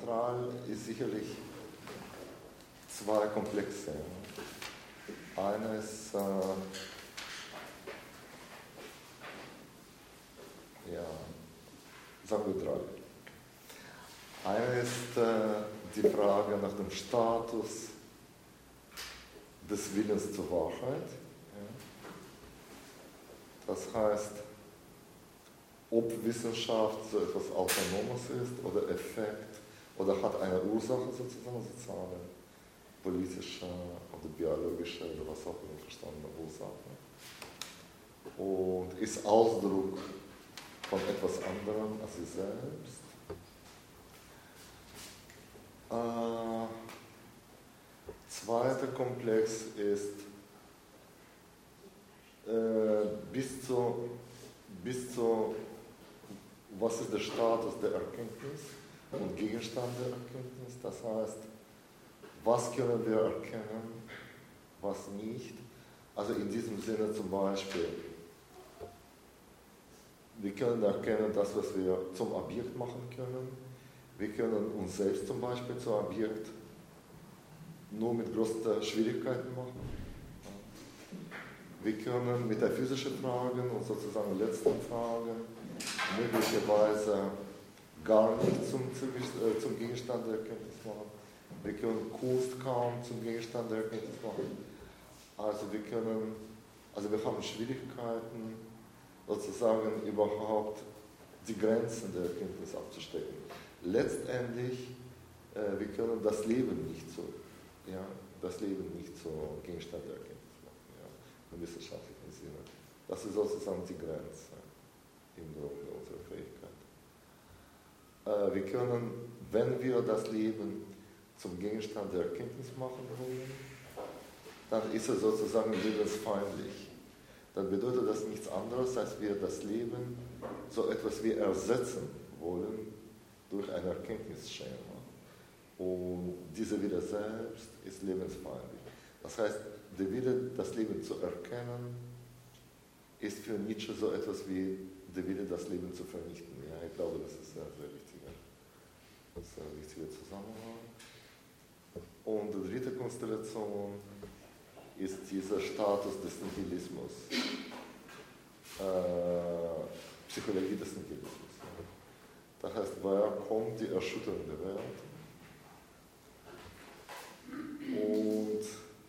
zentral ist sicherlich zwei Komplexe. Eines, sagen wir drei. Eine ist die Frage nach dem Status des Willens zur Wahrheit. Das heißt, ob Wissenschaft so etwas Autonomes ist oder Effekt oder hat eine Ursache sozusagen, soziale, politische oder biologische oder was auch immer verstandene Ursache. Und ist Ausdruck von etwas anderem als sie selbst. Zweiter Komplex ist bis zu was ist der Status der Erkenntnis und Gegenstand der Erkenntnis. Das heißt, was können wir erkennen, was nicht. Also in diesem Sinne zum Beispiel, wir können erkennen das, was wir zum Objekt machen können. Wir können uns selbst zum Beispiel zum Objekt nur mit großen Schwierigkeiten machen. Wir können metaphysische Fragen und sozusagen letzten Fragen möglicherweise gar nicht zum Gegenstand der Erkenntnis machen. Wir können Kunst kaum zum Gegenstand der Erkenntnis machen. Also wir haben Schwierigkeiten, sozusagen überhaupt die Grenzen der Erkenntnis abzustecken. Letztendlich, wir können das Leben nicht zum Gegenstand der Erkenntnis machen, im wissenschaftlichen Sinne. Das ist sozusagen die Grenze im Grunde unserer Fähigkeit. Wir können, wenn wir das Leben zum Gegenstand der Erkenntnis machen wollen, dann ist es sozusagen lebensfeindlich. Dann bedeutet das nichts anderes, als wir das Leben so etwas wie ersetzen wollen durch ein Erkenntnisschema. Und dieser Wille selbst ist lebensfeindlich. Das heißt, der Wille, das Leben zu erkennen, ist für Nietzsche so etwas wie der Wille, das Leben zu vernichten. Ja, ich glaube, das ist ein sehr wichtiger Zusammenhang. Und die dritte Konstellation ist dieser Status des Nihilismus, Psychologie des Nihilismus. Das heißt, woher kommt die Erschütterung der Welt? Und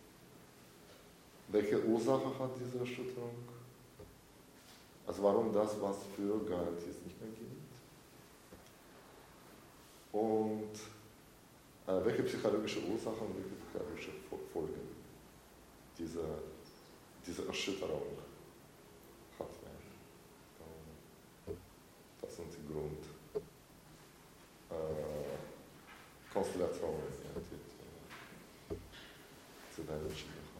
welche Ursache hat diese Erschütterung? Also warum das, was früher galt, jetzt nicht mehr gibt? Und welche psychologische Ursachen und welche psychologische Folgen diese Erschütterung hat? Das sind die Grundkonstellationen, die der Menschen haben.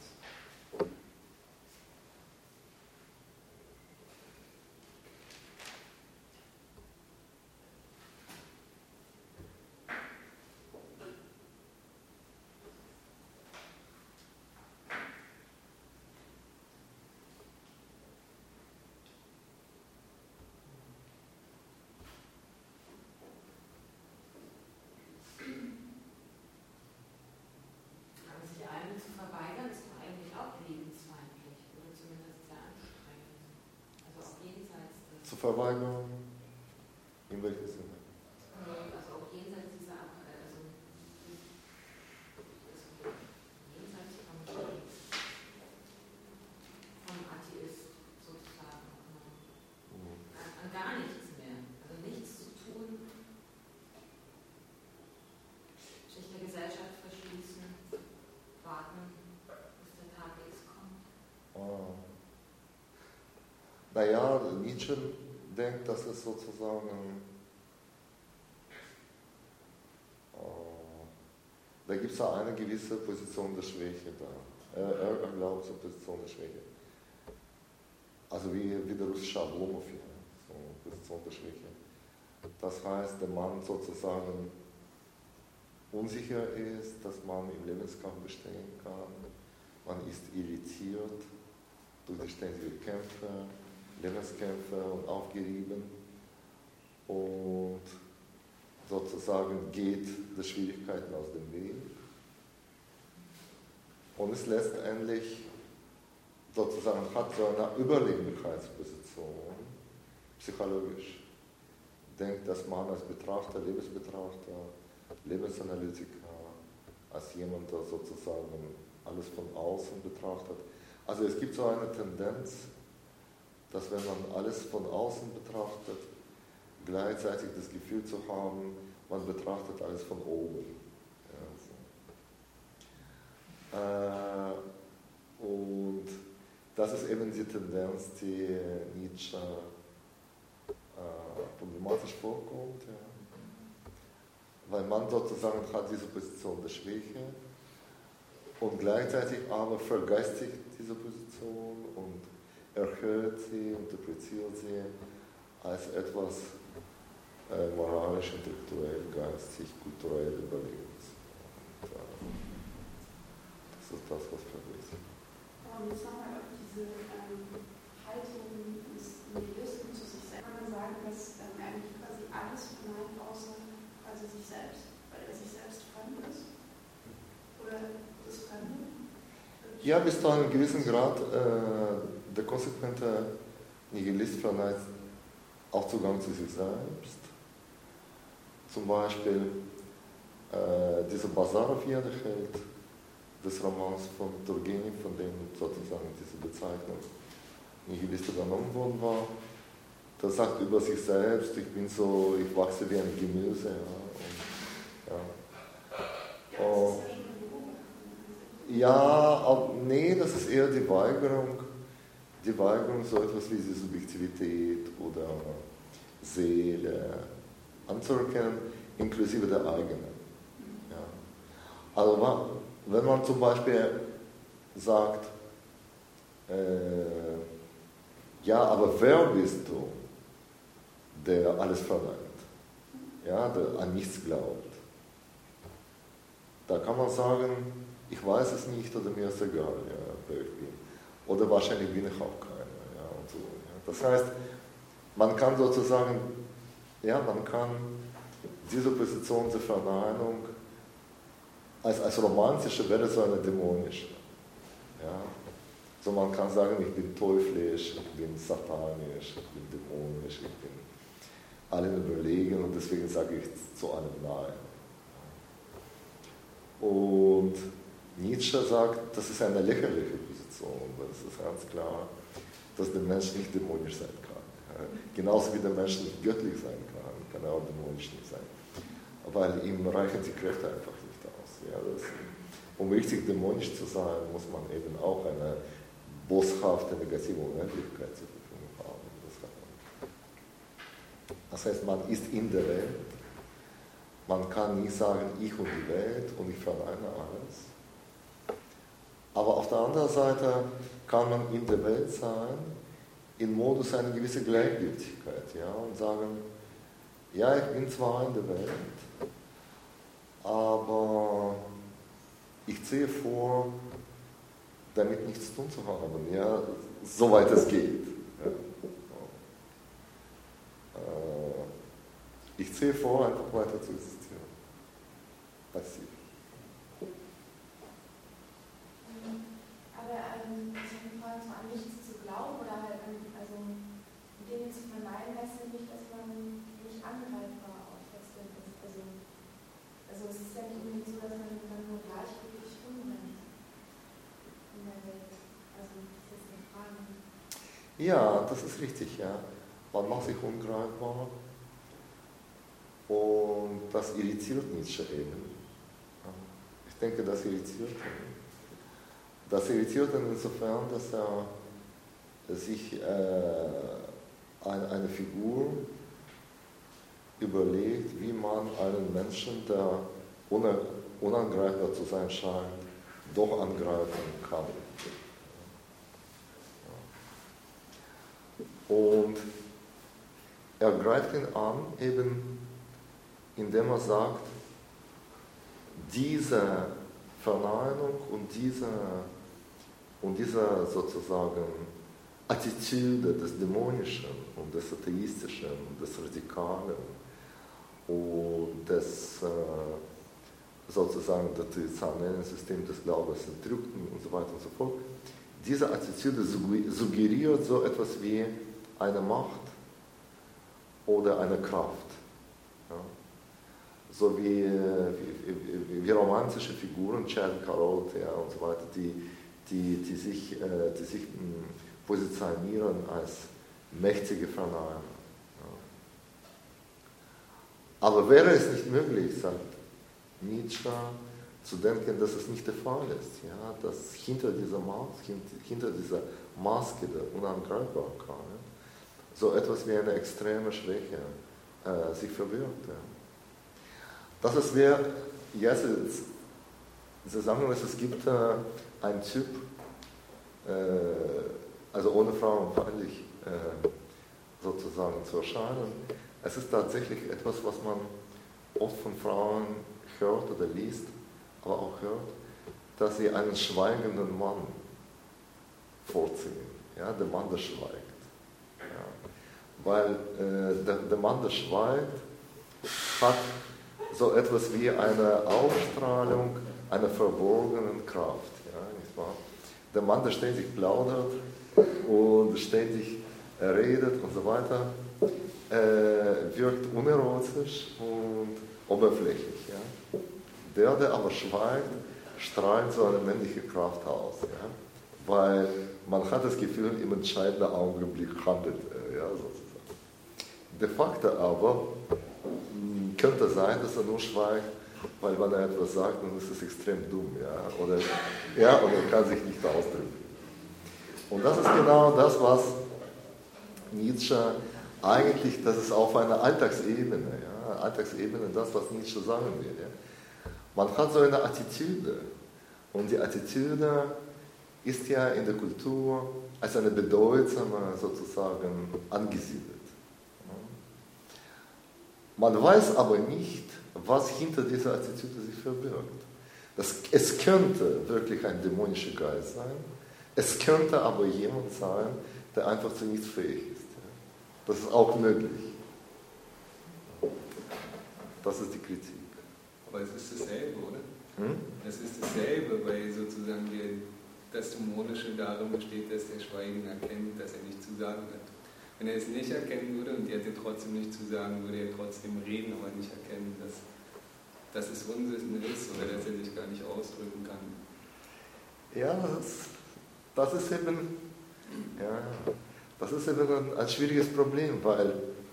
Zu verweigern, in welchem Sinne? Also auch jenseits dieser jenseits vom Atheist sozusagen. An gar nichts mehr. Also nichts zu tun, sich der Gesellschaft verschließen, warten, bis der Tag X kommt. Naja, Nietzsche denkt, dass es sozusagen, da gibt es ja eine gewisse Position der Schwäche da. Er glaubt zur Position der Schwäche. Also wie der russische Oblomov, so eine Position der Schwäche. Das heißt, der Mann sozusagen unsicher ist, dass man im Lebenskampf bestehen kann. Man ist irritiert durch die ständigen Kämpfe, Lebenskämpfe und aufgerieben. Und sozusagen geht der Schwierigkeiten aus dem Weg und ist letztendlich sozusagen hat so eine Überlegenheitsposition, psychologisch. Denkt, dass man als Betrachter, Lebensanalytiker, als jemand, der sozusagen alles von außen betrachtet. Also es gibt so eine Tendenz, dass wenn man alles von außen betrachtet, gleichzeitig das Gefühl zu haben, man betrachtet alles von oben. Ja, so. Und das ist eben die Tendenz, die Nietzsche problematisch vorkommt. Ja. Weil man sozusagen hat diese Position der Schwäche und gleichzeitig aber vergeistigt diese Position und erhöht sie, interpretiert sie als etwas moralisch, intellektuell, geistig, kulturell Überlegenes. Das ist das, was verwirrt. Und jetzt nochmal auf diese Haltung des Nihilisten zu sich selbst. Kann man sagen, dass eigentlich quasi alles verneint außer quasi sich selbst, weil er sich selbst fremd ist? Oder das Fremde? Ja, bis zu einem gewissen Grad der konsequente Nihilist verneint auch Zugang zu sich selbst. Zum Beispiel dieser Bazarov, wie er hält, des Romans von Turgenev, von dem sozusagen diese Bezeichnung Nihilist übernommen worden war. Der sagt über sich selbst, ich wachse wie ein Gemüse. Das ist eher die Weigerung, so etwas wie die Subjektivität oder Seele anzuerkennen, inklusive der eigenen. Ja. Also wenn man zum Beispiel sagt, aber wer bist du, der alles verneint, ja, der an nichts glaubt? Da kann man sagen, ich weiß es nicht oder mir ist egal, ja, wer ich bin. Oder wahrscheinlich bin ich auch keiner. Ja, und so, ja. Das heißt, man kann sozusagen, diese Position der Verneinung als romantische wäre so eine dämonische. Ja. So man kann sagen, ich bin teuflisch, ich bin satanisch, ich bin dämonisch, ich bin allen überlegen und deswegen sage ich zu allem Nein. Und Nietzsche sagt, das ist eine lächerliche Position, weil es ist ganz klar, dass der Mensch nicht dämonisch sein kann. Ja. Genauso wie der Mensch nicht göttlich sein kann er auch dämonisch nicht sein. Weil ihm reichen die Kräfte einfach nicht aus. Ja, um richtig dämonisch zu sein, muss man eben auch eine boshafte, negative Unendlichkeit zur Verfügung haben. Das heißt, man ist in der Welt, man kann nicht sagen, ich und die Welt und ich verneine alles. Aber auf der anderen Seite kann man in der Welt sein, im Modus einer gewissen Gleichgültigkeit, ja, und sagen, ja, ich bin zwar in der Welt, aber ich ziehe vor, damit nichts zu tun zu haben, ja, soweit es geht. Ja. Ich ziehe vor, einfach weiter zu existieren. Passiv. Aber ich habe gefragt, an nichts zu glauben oder halt also Dinge zu verneinen, heißt ja nicht, dass man nicht angreifbar auf das ist. Also es ist ja nicht unbedingt so, dass man dann nur gleichgültig rumrennt in der Welt. Also das ist eine Frage. Ja, das ist richtig, ja. Man macht sich ungreifbar und das irritiert Nietzsche eben. Ich denke, das irritiert ihn. Das irritiert ihn insofern, dass er sich eine Figur überlegt, wie man einen Menschen, der unangreifbar zu sein scheint, doch angreifen kann. Und er greift ihn an, eben indem er sagt, diese Verneinung und diese sozusagen Attitüde des Dämonischen und des Atheistischen und des Radikalen und das sozusagen das traditionelle System des Glaubens entrückten und so weiter und so fort. Diese Attitüde suggeriert so etwas wie eine Macht oder eine Kraft. Ja? So wie romantische Figuren, Chad Carrot, ja, und so weiter, die sich positionieren als mächtige Verneinner. Ja. Aber wäre es nicht möglich, sagt Nietzsche, zu denken, dass es nicht der Fall ist, ja, dass hinter dieser Maske der Unangreifbarkeit so etwas wie eine extreme Schwäche sich verbirgt. Ja. Das ist Sie sagen, es gibt einen Typ, also ohne frauenfeindlich sozusagen zu erscheinen. Es ist tatsächlich etwas, was man oft von Frauen hört oder liest, aber auch hört, dass sie einen schweigenden Mann vorziehen. Ja, der Mann, der schweigt. Ja. Weil der Mann, der schweigt, hat so etwas wie eine Ausstrahlung einer verborgenen Kraft. Ja, nicht wahr? Der Mann, der ständig plaudert und ständig redet und so weiter, wirkt unerotisch und oberflächlich. Ja? Der aber schweigt, strahlt so eine männliche Kraft aus. Ja? Weil man hat das Gefühl, im entscheidenden Augenblick handelt er, ja, sozusagen. De facto aber könnte sein, dass er nur schweigt, weil wenn er etwas sagt, dann ist es extrem dumm. Ja? Oder kann sich nicht ausdrücken. Und das ist genau das, was Nietzsche eigentlich, das ist auf einer Alltagsebene, ja? Alltagsebene, das, was Nietzsche sagen will. Ja? Man hat so eine Attitüde. Und die Attitüde ist ja in der Kultur als eine bedeutsame sozusagen angesiedelt. Man weiß aber nicht, was hinter dieser Attitüde sich verbirgt. Es könnte wirklich ein dämonischer Geist sein, es könnte aber jemand sein, der einfach zu nichts fähig ist. Das ist auch möglich. Das ist die Kritik. Aber es ist dasselbe, oder? Es ist dasselbe, weil sozusagen das Dämonische darin besteht, dass der Schweigen erkennt, dass er nicht zu sagen hat. Wenn er es nicht erkennen würde und er hätte trotzdem nicht zu sagen, würde er trotzdem reden, aber nicht erkennen, dass es Unsinn ist oder dass er sich gar nicht ausdrücken kann. Ja, das ist eben ein schwieriges Problem, weil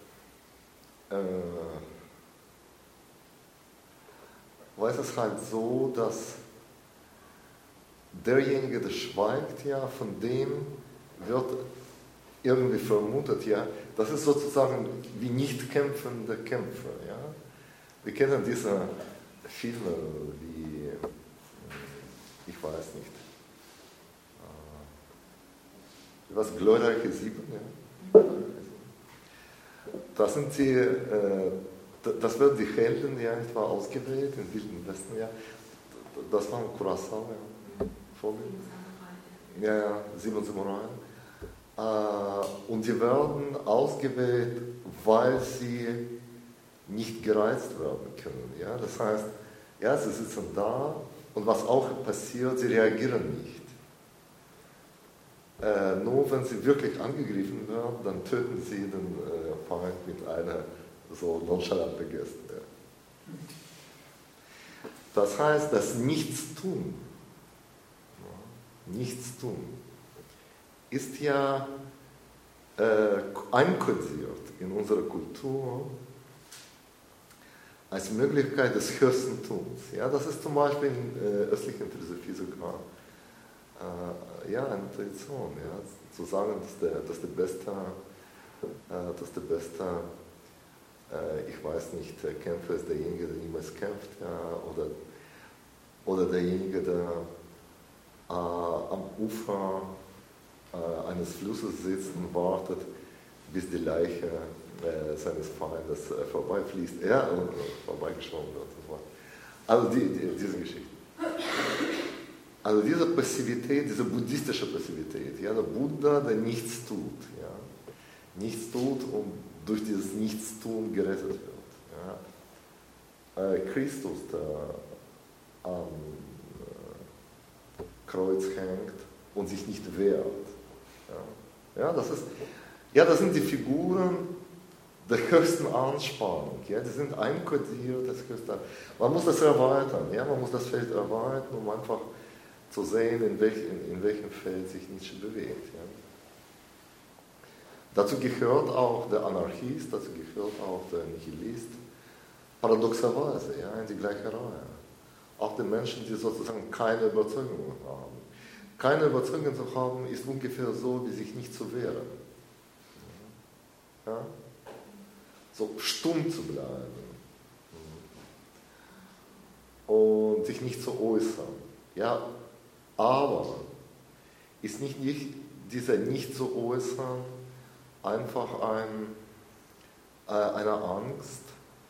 es ist halt so, dass derjenige, der schweigt, ja, von dem wird irgendwie vermutet, ja, das ist sozusagen wie nicht kämpfende Kämpfer. Ja? Wir kennen diese Filme wie, ich weiß nicht, was Glorreiche Sieben, ja? Das sind das werden die Helden, ja, nicht wahr, ausgewählt im Wilden Westen, ja. Das war Kurosawa, ja. Vorbild. Ja, 7 Samurai. Und die werden ausgewählt, weil sie nicht gereizt werden können. Ja? Das heißt, ja, sie sitzen da und was auch passiert, sie reagieren nicht. Nur wenn sie wirklich angegriffen werden, dann töten sie den Feind mit einer so nonchalanten Geste. Ja. Das heißt, das Nichtstun, ist ja einkodiert in unserer Kultur als Möglichkeit des höchsten Tuns. Ja, das ist zum Beispiel in östlichen Philosophie sogar eine Tradition, ja, zu sagen, dass der beste, ich weiß nicht, Kämpfer ist derjenige, der niemals kämpft, ja, oder derjenige, der am Ufer eines Flusses sitzt und wartet, bis die Leiche seines Feindes vorbeifließt, und vorbeigeschwommen wird. Also diese Geschichte. Also diese Passivität, diese buddhistische Passivität, ja, der Buddha, der nichts tut, ja, nichts tut und durch dieses Nichtstun gerettet wird. Ja. Christus, der am Kreuz hängt und sich nicht wehrt. Das sind die Figuren der höchsten Anspannung. Ja, die sind einkodiert. Man muss das erweitern. Ja, man muss das Feld erweitern, um einfach zu sehen, in welchem Feld sich Nietzsche bewegt. Ja. Dazu gehört auch der Anarchist, dazu gehört auch der Nihilist. Paradoxerweise, ja, in die gleiche Reihe. Auch die Menschen, die sozusagen keine Überzeugungen haben. Keine Überzeugung zu haben, ist ungefähr so, wie sich nicht zu wehren. Ja? So stumm zu bleiben. Und sich nicht zu äußern. Ja, aber ist nicht dieser nicht zu äußern einfach eine Angst,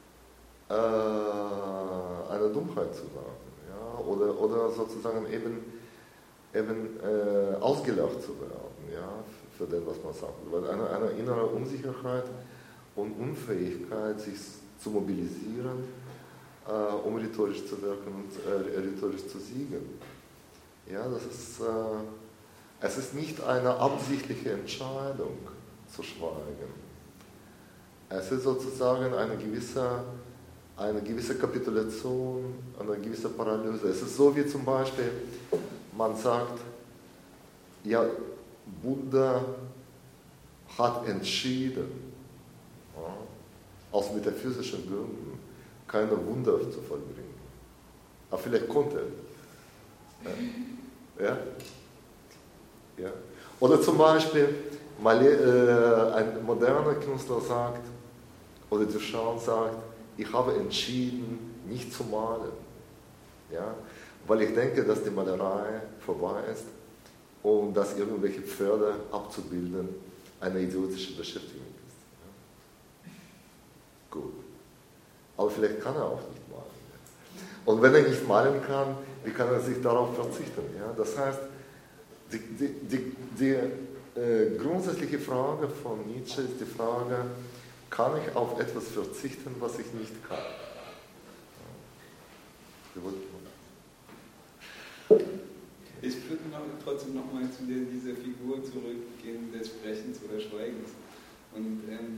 eine Dummheit zu sagen, ja? oder sozusagen eben ausgelacht zu werden, ja? Für das, was man sagt. Weil eine innere Unsicherheit und Unfähigkeit, sich zu mobilisieren, um rhetorisch zu wirken und rhetorisch zu siegen. Ja, es ist nicht eine absichtliche Entscheidung zu schweigen. Es ist sozusagen eine gewisse Kapitulation, eine gewisse Paralyse. Es ist so wie zum Beispiel, man sagt, ja, Buddha hat entschieden, ja, aus metaphysischen Gründen keine Wunder zu vollbringen. Aber vielleicht konnte er. Ja? Ja? Oder zum Beispiel, ein moderner Künstler sagt, oder Duchamp sagt, ich habe entschieden, nicht zu malen. Ja? Weil ich denke, dass die Malerei vorbei ist und dass irgendwelche Pferde abzubilden eine idiotische Beschäftigung ist. Ja? Gut. Aber vielleicht kann er auch nicht malen. Und wenn er nicht malen kann, wie kann er sich darauf verzichten? Ja? Das heißt, die grundsätzliche Frage von Nietzsche ist die Frage, kann ich auf etwas verzichten, was ich nicht kann? Ich würde trotzdem nochmal zu dieser Figur zurückgehen des Sprechens oder Schweigens. Und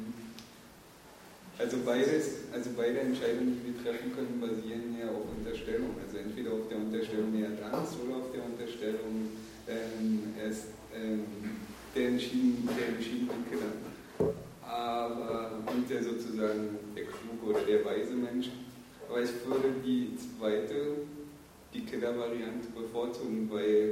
beide Entscheidungen, die wir treffen können, basieren ja auf Unterstellung. Also entweder auf der Unterstellung, er hat Angst, oder auf der Unterstellung, er ist der entschiedene Killer. Und der sozusagen der kluge oder der weise Mensch. Aber ich würde die zweite, die Killer-Variante bevorzugen,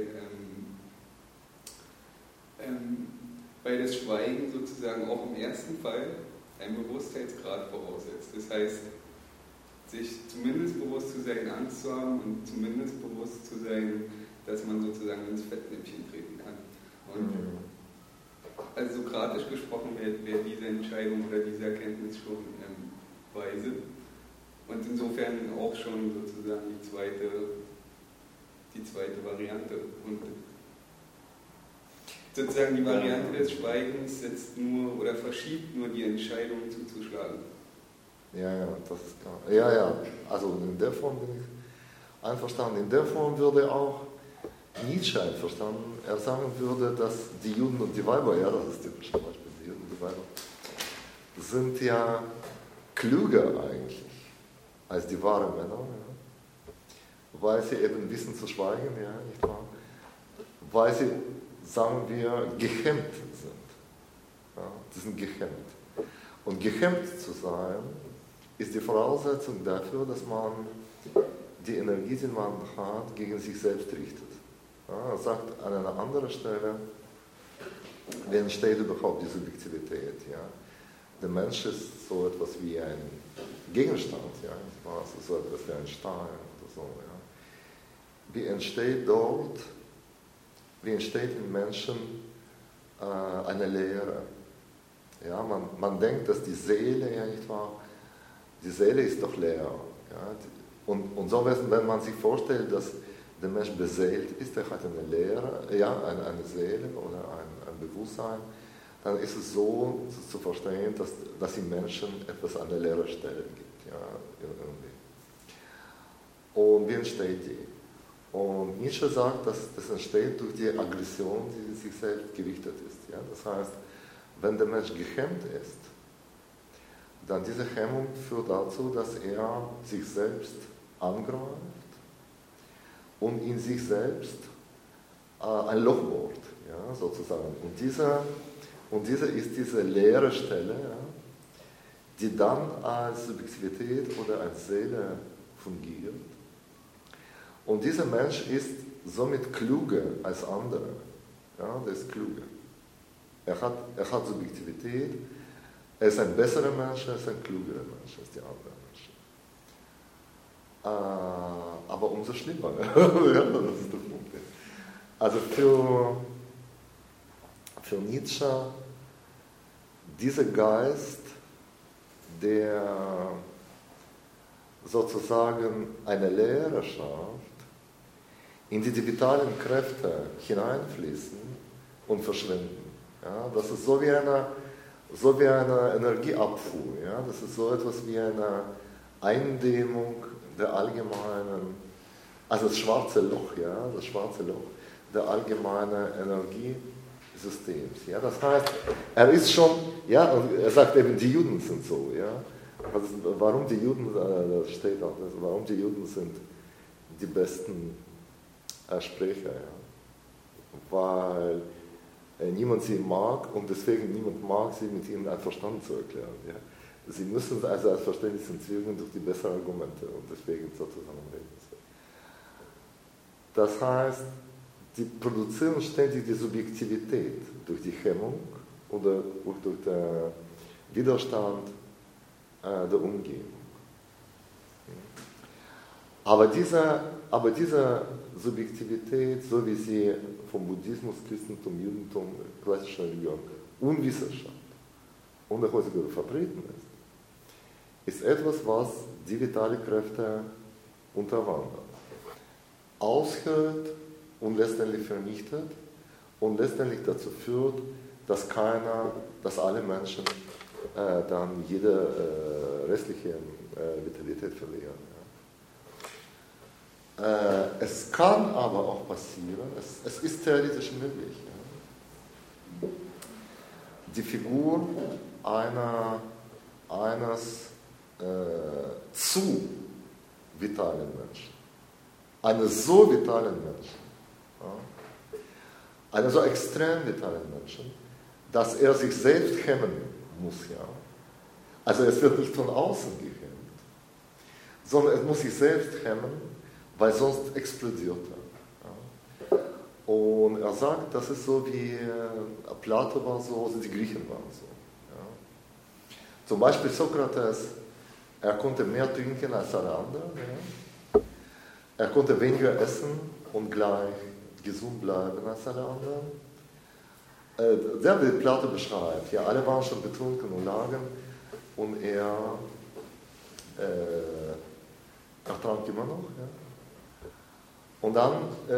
weil das Schweigen sozusagen auch im ersten Fall einen Bewusstheitsgrad voraussetzt. Das heißt, sich zumindest bewusst zu sein, Angst zu haben und zumindest bewusst zu sein, dass man sozusagen ins Fettnäpfchen treten kann. Und also sokratisch gesprochen wäre diese Entscheidung oder diese Erkenntnis schon weise. Und insofern auch schon sozusagen die zweite Variante. Und sozusagen die Variante des Schweigens setzt nur oder verschiebt nur die Entscheidung zuzuschlagen. Ja, das ist klar. Ja, also in der Form bin ich einverstanden. In der Form würde auch Nietzsche einverstanden. Er sagen würde, dass die Juden und die Weiber, ja, das ist typisch zum Beispiel, die Juden und die Weiber, sind ja klüger eigentlich als die wahren Männer, ja? Weil sie eben wissen zu schweigen, ja, nicht wahr? Weil sie, sagen wir, gehemmt sind. Ja, sie sind gehemmt. Und gehemmt zu sein, ist die Voraussetzung dafür, dass man die Energie, die man hat, gegen sich selbst richtet. Ja, er sagt an einer anderen Stelle, wie entsteht überhaupt die Subjektivität? Ja? Der Mensch ist so etwas wie ein Gegenstand, ja? Also so etwas wie ein Stein oder so. Ja? Wie entsteht im Menschen eine Leere? Ja? Man denkt, dass die Seele, ja nicht wahr, die Seele ist doch leer. Ja? Und so, wenn man sich vorstellt, dass der Mensch beseelt ist, er hat eine Leere, ja, eine Seele oder ein Bewusstsein, dann ist es so zu verstehen, dass im Menschen etwas an der leeren Stelle gibt. Ja, irgendwie. Und wie entsteht die? Und Nietzsche sagt, dass das entsteht durch die Aggression, die sich selbst gerichtet ist. Ja? Das heißt, wenn der Mensch gehemmt ist, dann diese Hemmung führt dazu, dass er sich selbst angreift und in sich selbst ein Loch bohrt, ja, sozusagen. Und diese ist diese leere Stelle, ja, die dann als Subjektivität oder als Seele fungiert. Und dieser Mensch ist somit klüger als andere. Ja, der ist klüger. Er hat Subjektivität. Er ist ein besserer Mensch, er ist ein klügerer Mensch als die anderen Menschen. Aber umso schlimmer. Ja, das ist der Punkt. Also für Nietzsche, dieser Geist, der sozusagen eine Lehre schafft, in die vitalen Kräfte hineinfließen und verschwinden. Ja, das ist so wie eine Energieabfuhr. Ja? Das ist so etwas wie eine Eindämmung der allgemeinen, also das schwarze Loch, ja? Das schwarze Loch der allgemeinen Energiesystems. Ja? Das heißt, er ist schon, ja, und er sagt eben, die Juden sind so. Ja? Also, warum die Juden, das steht auch, warum die Juden sind die besten Sprecher. Ja? Weil niemand sie mag und deswegen niemand mag sie, mit ihnen ein Verstand zu erklären. Ja. Sie müssen also als Verständnis entzwingen durch die besseren Argumente und deswegen sozusagen reden. Das heißt, die produzieren ständig die Subjektivität durch die Hemmung oder durch den Widerstand der Umgebung. Aber diese Subjektivität, so wie sie vom Buddhismus, Christentum, Judentum, klassischer Religion und Wissenschaft und der heutigen vertreten ist etwas, was die vitale Kräfte unterwandert, aushöhlt und letztendlich vernichtet und letztendlich dazu führt, dass alle Menschen dann jede restliche Vitalität verlieren. Es kann aber auch passieren, es ist theoretisch möglich, ja, die Figur eines zu vitalen Menschen, eines so vitalen Menschen, ja, eines so extrem vitalen Menschen, dass er sich selbst hemmen muss. Ja. Also es wird nicht von außen gehemmt, sondern es muss sich selbst hemmen, weil sonst explodiert er. Ja. Und er sagt, das ist so wie Plato war so, also die Griechen waren so. Ja. Zum Beispiel Sokrates, er konnte mehr trinken als alle anderen. Ja. Er konnte weniger essen und gleich gesund bleiben als alle anderen. Der wie Plato beschreibt, ja, alle waren schon betrunken und lagen und er trank immer noch. Ja. Und dann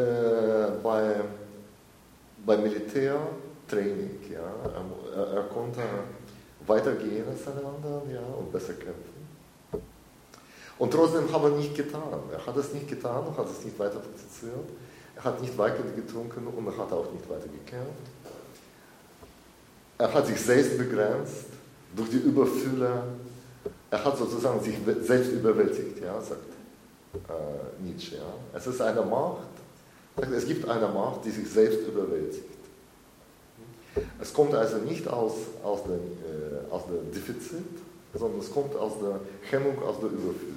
bei Militärtraining, ja, er konnte weitergehen als alle anderen, ja, und besser kämpfen. Und trotzdem hat er nicht getan. Er hat es nicht getan und hat es nicht weiter praktiziert. Er hat nicht weiter getrunken und er hat auch nicht weiter gekämpft. Er hat sich selbst begrenzt durch die Überfülle. Er hat sozusagen sich selbst überwältigt, ja, sagt Nietzsche. Ja. Es ist eine Macht, es gibt eine Macht, die sich selbst überwältigt. Es kommt also nicht aus dem Defizit, sondern es kommt aus der Hemmung, aus der Überfülle.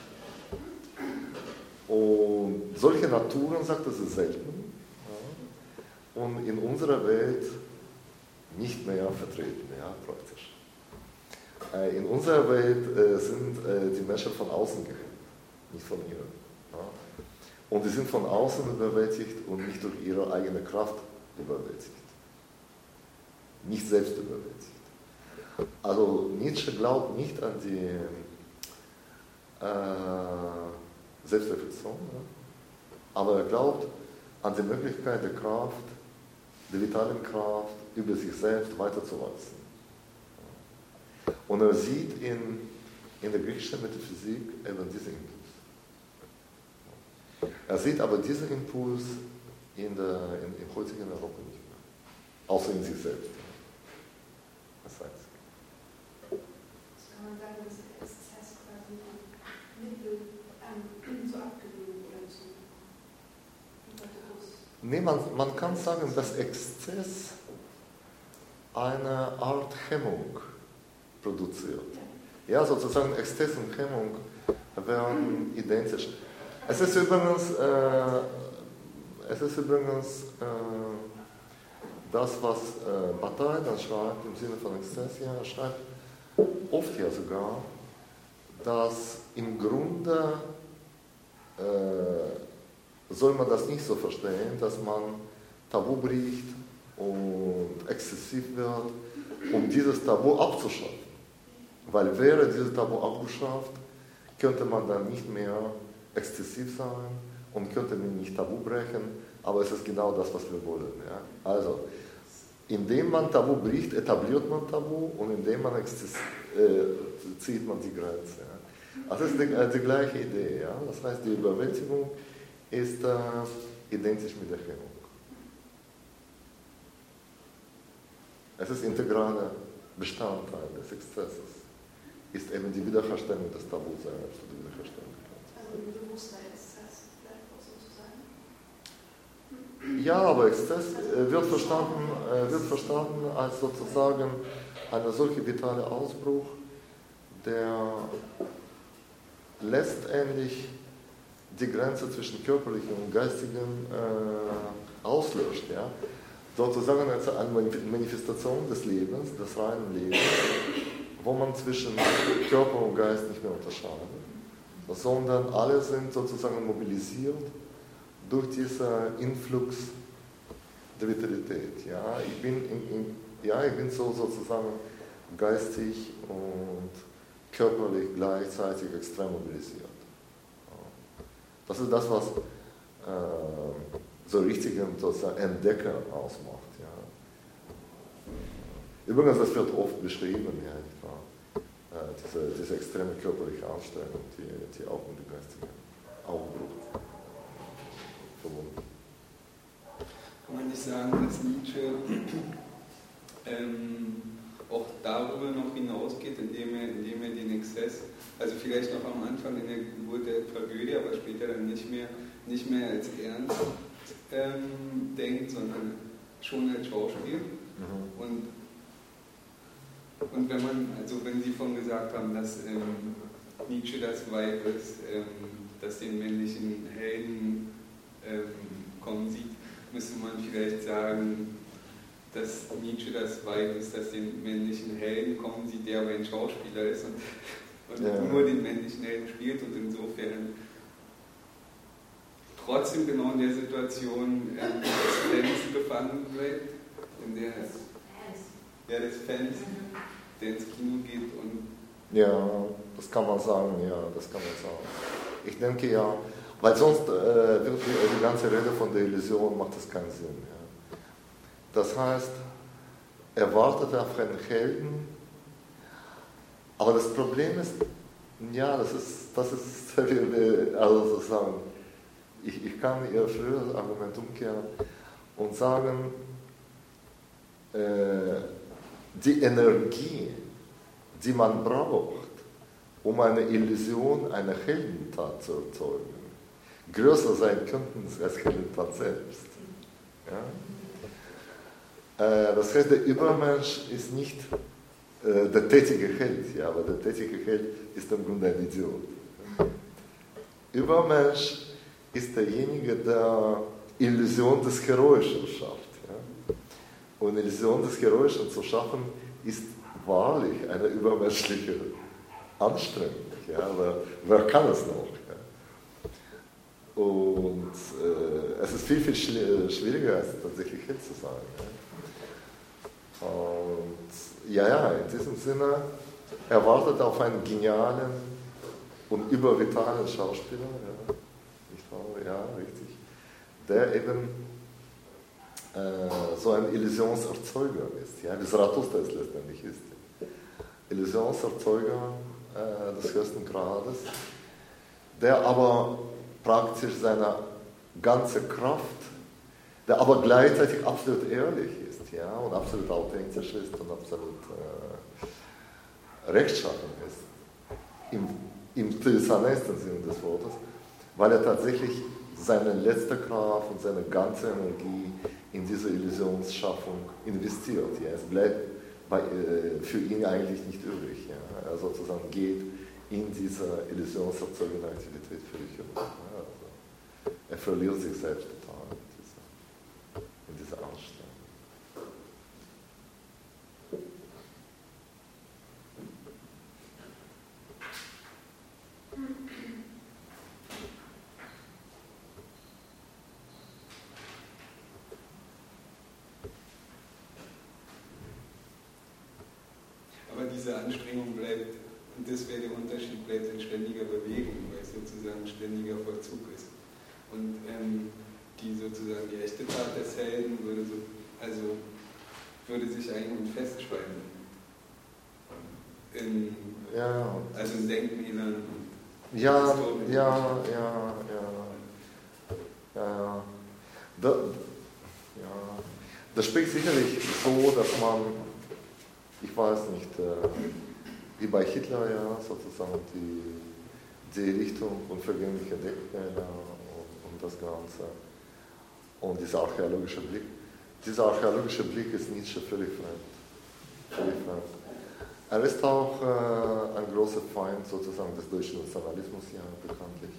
Und solche Naturen, sagt er, sind selten, ja, und in unserer Welt nicht mehr vertreten, ja, praktisch. In unserer Welt sind die Menschen von außen gehemmt, nicht von innen. Ja. Und sie sind von außen überwältigt und nicht durch ihre eigene Kraft überwältigt. Nicht selbst überwältigt. Also Nietzsche glaubt nicht an die Selbstreflexion, ja, aber er glaubt an die Möglichkeit der Kraft, der vitalen Kraft, über sich selbst weiterzuwachsen. Und er sieht in der griechischen Metaphysik eben diesen Impuls. Er sieht aber diesen Impuls im heutigen Europa nicht mehr. Außer in sich selbst. Was sagst du? Kann man sagen, dass der Exzess quasi Mittel zur Abgewöhnung oder zu Überdruss? Nee, man kann sagen, dass Exzess eine Art Hemmung produziert. Ja, sozusagen Exzess und Hemmung wären identisch. Es ist übrigens das, was Bataille dann schreibt, im Sinne von Exzess, ja, er schreibt oft ja sogar, dass im Grunde soll man das nicht so verstehen, dass man Tabu bricht und exzessiv wird, um dieses Tabu abzuschaffen. Weil wäre dieses Tabu abgeschafft, könnte man dann nicht mehr exzessiv sein und könnte man nicht Tabu brechen, aber es ist genau das, was wir wollen. Ja? Also, indem man Tabu bricht, etabliert man Tabu und indem man zieht man die Grenze. Ja? Also das ist die gleiche Idee. Ja? Das heißt, die Überwältigung ist identisch mit der Hemmung. Es ist integraler Bestandteil des Exzesses. Ist eben die Wiederherstellung des Tabu selbst. Die Wiederherstellung. Also ein bewusster Exzess, vielleicht auch sozusagen. Ja, aber Exzess wird verstanden als sozusagen ein solcher vitaler Ausbruch, der letztendlich die Grenze zwischen körperlichen und geistigen auslöscht. Ja? Sozusagen als eine Manifestation des Lebens, des reinen Lebens, wo man zwischen Körper und Geist nicht mehr unterscheidet, sondern alle sind sozusagen mobilisiert durch diesen Influx der Vitalität. Ja? Ich bin so sozusagen geistig und körperlich gleichzeitig extrem mobilisiert. Das ist das, was so richtigen Entdecker ausmacht. Ja. Übrigens, das wird oft beschrieben, ja, nicht wahr? Diese extreme körperliche Anstrengung, die auch mit dem geistigen Aufbruch verbunden. Kann man nicht sagen, dass Nietzsche auch darüber noch hinausgeht, indem er den Exzess, also vielleicht noch am Anfang in der Geburt der Tragödie, aber später dann nicht mehr als ernst denkt, sondern schon als Schauspiel. Und wenn Sie vorhin gesagt haben, dass Nietzsche das Weib ist, das den männlichen Helden kommen sieht, müsste man vielleicht sagen, dass Nietzsche das Weib ist, das den männlichen Helden kommen sieht, der aber ein Schauspieler ist und nur den männlichen Helden spielt und insofern trotzdem genau in der Situation des Fans befangen bleibt, des Fans, der ins Kino geht und... Ja, das kann man sagen, Ich denke ja, weil sonst wird die ganze Rede von der Illusion, macht das keinen Sinn. Ja. Das heißt, er wartet auf einen Helden, aber das Problem ist, ja, das ist also sozusagen, ich kann Ihr früheres Argument umkehren und sagen, die Energie, die man braucht, um eine Illusion einer Heldentat zu erzeugen, größer sein könnten als Heldentat selbst. Ja? Das heißt, der Übermensch ist nicht der tätige Held, ja, aber der tätige Held ist im Grunde ein Idiot. Übermensch ist derjenige, der Illusion des Heroischen schafft. Ja? Und Illusion des Heroischen zu schaffen, ist wahrlich eine übermenschliche Anstrengung. Ja? Aber wer kann es noch? Ja? Und es ist viel, viel schwieriger, als tatsächlich Held zu sein. Ja? Und ja, in diesem Sinne, er wartet auf einen genialen und übervitalen Schauspieler, ja, nicht wahr? Ja, richtig, der eben so ein Illusionserzeuger ist, ja, wie Zarathustra es letztendlich ist. Illusionserzeuger des höchsten Grades, der aber praktisch seine ganze Kraft, der aber gleichzeitig absolut ehrlich ist, ja, und absolut authentisch ist und absolut rechtschaffen ist, im traditionellsten Sinne des Wortes, weil er tatsächlich seine letzte Kraft und seine ganze Energie in diese Illusionsschaffung investiert. Ja. Es bleibt für ihn eigentlich nicht übrig. Ja. Er sozusagen geht in diese illusionserzeugende Aktivität völlig über. Ja. Also er verliert sich selbst total in dieser Anstrengung. Aber diese Anstrengung bleibt, und das wäre der Unterschied, bleibt in ständiger Bewegung, weil es sozusagen ständiger Vollzug ist. Und die echte Tat des Helden würde sich eigentlich festschreiben. Also in Denkmälern. Ja. Das spricht sicherlich so, dass man, ich weiß nicht, wie bei Hitler, ja, sozusagen die Richtung und vergängliche Denkmäler und das Ganze und dieser archäologische Blick. Dieser archäologische Blick ist Nietzsche völlig fremd. Er ist auch ein großer Feind sozusagen des deutschen Nationalismus, ja, bekanntlich.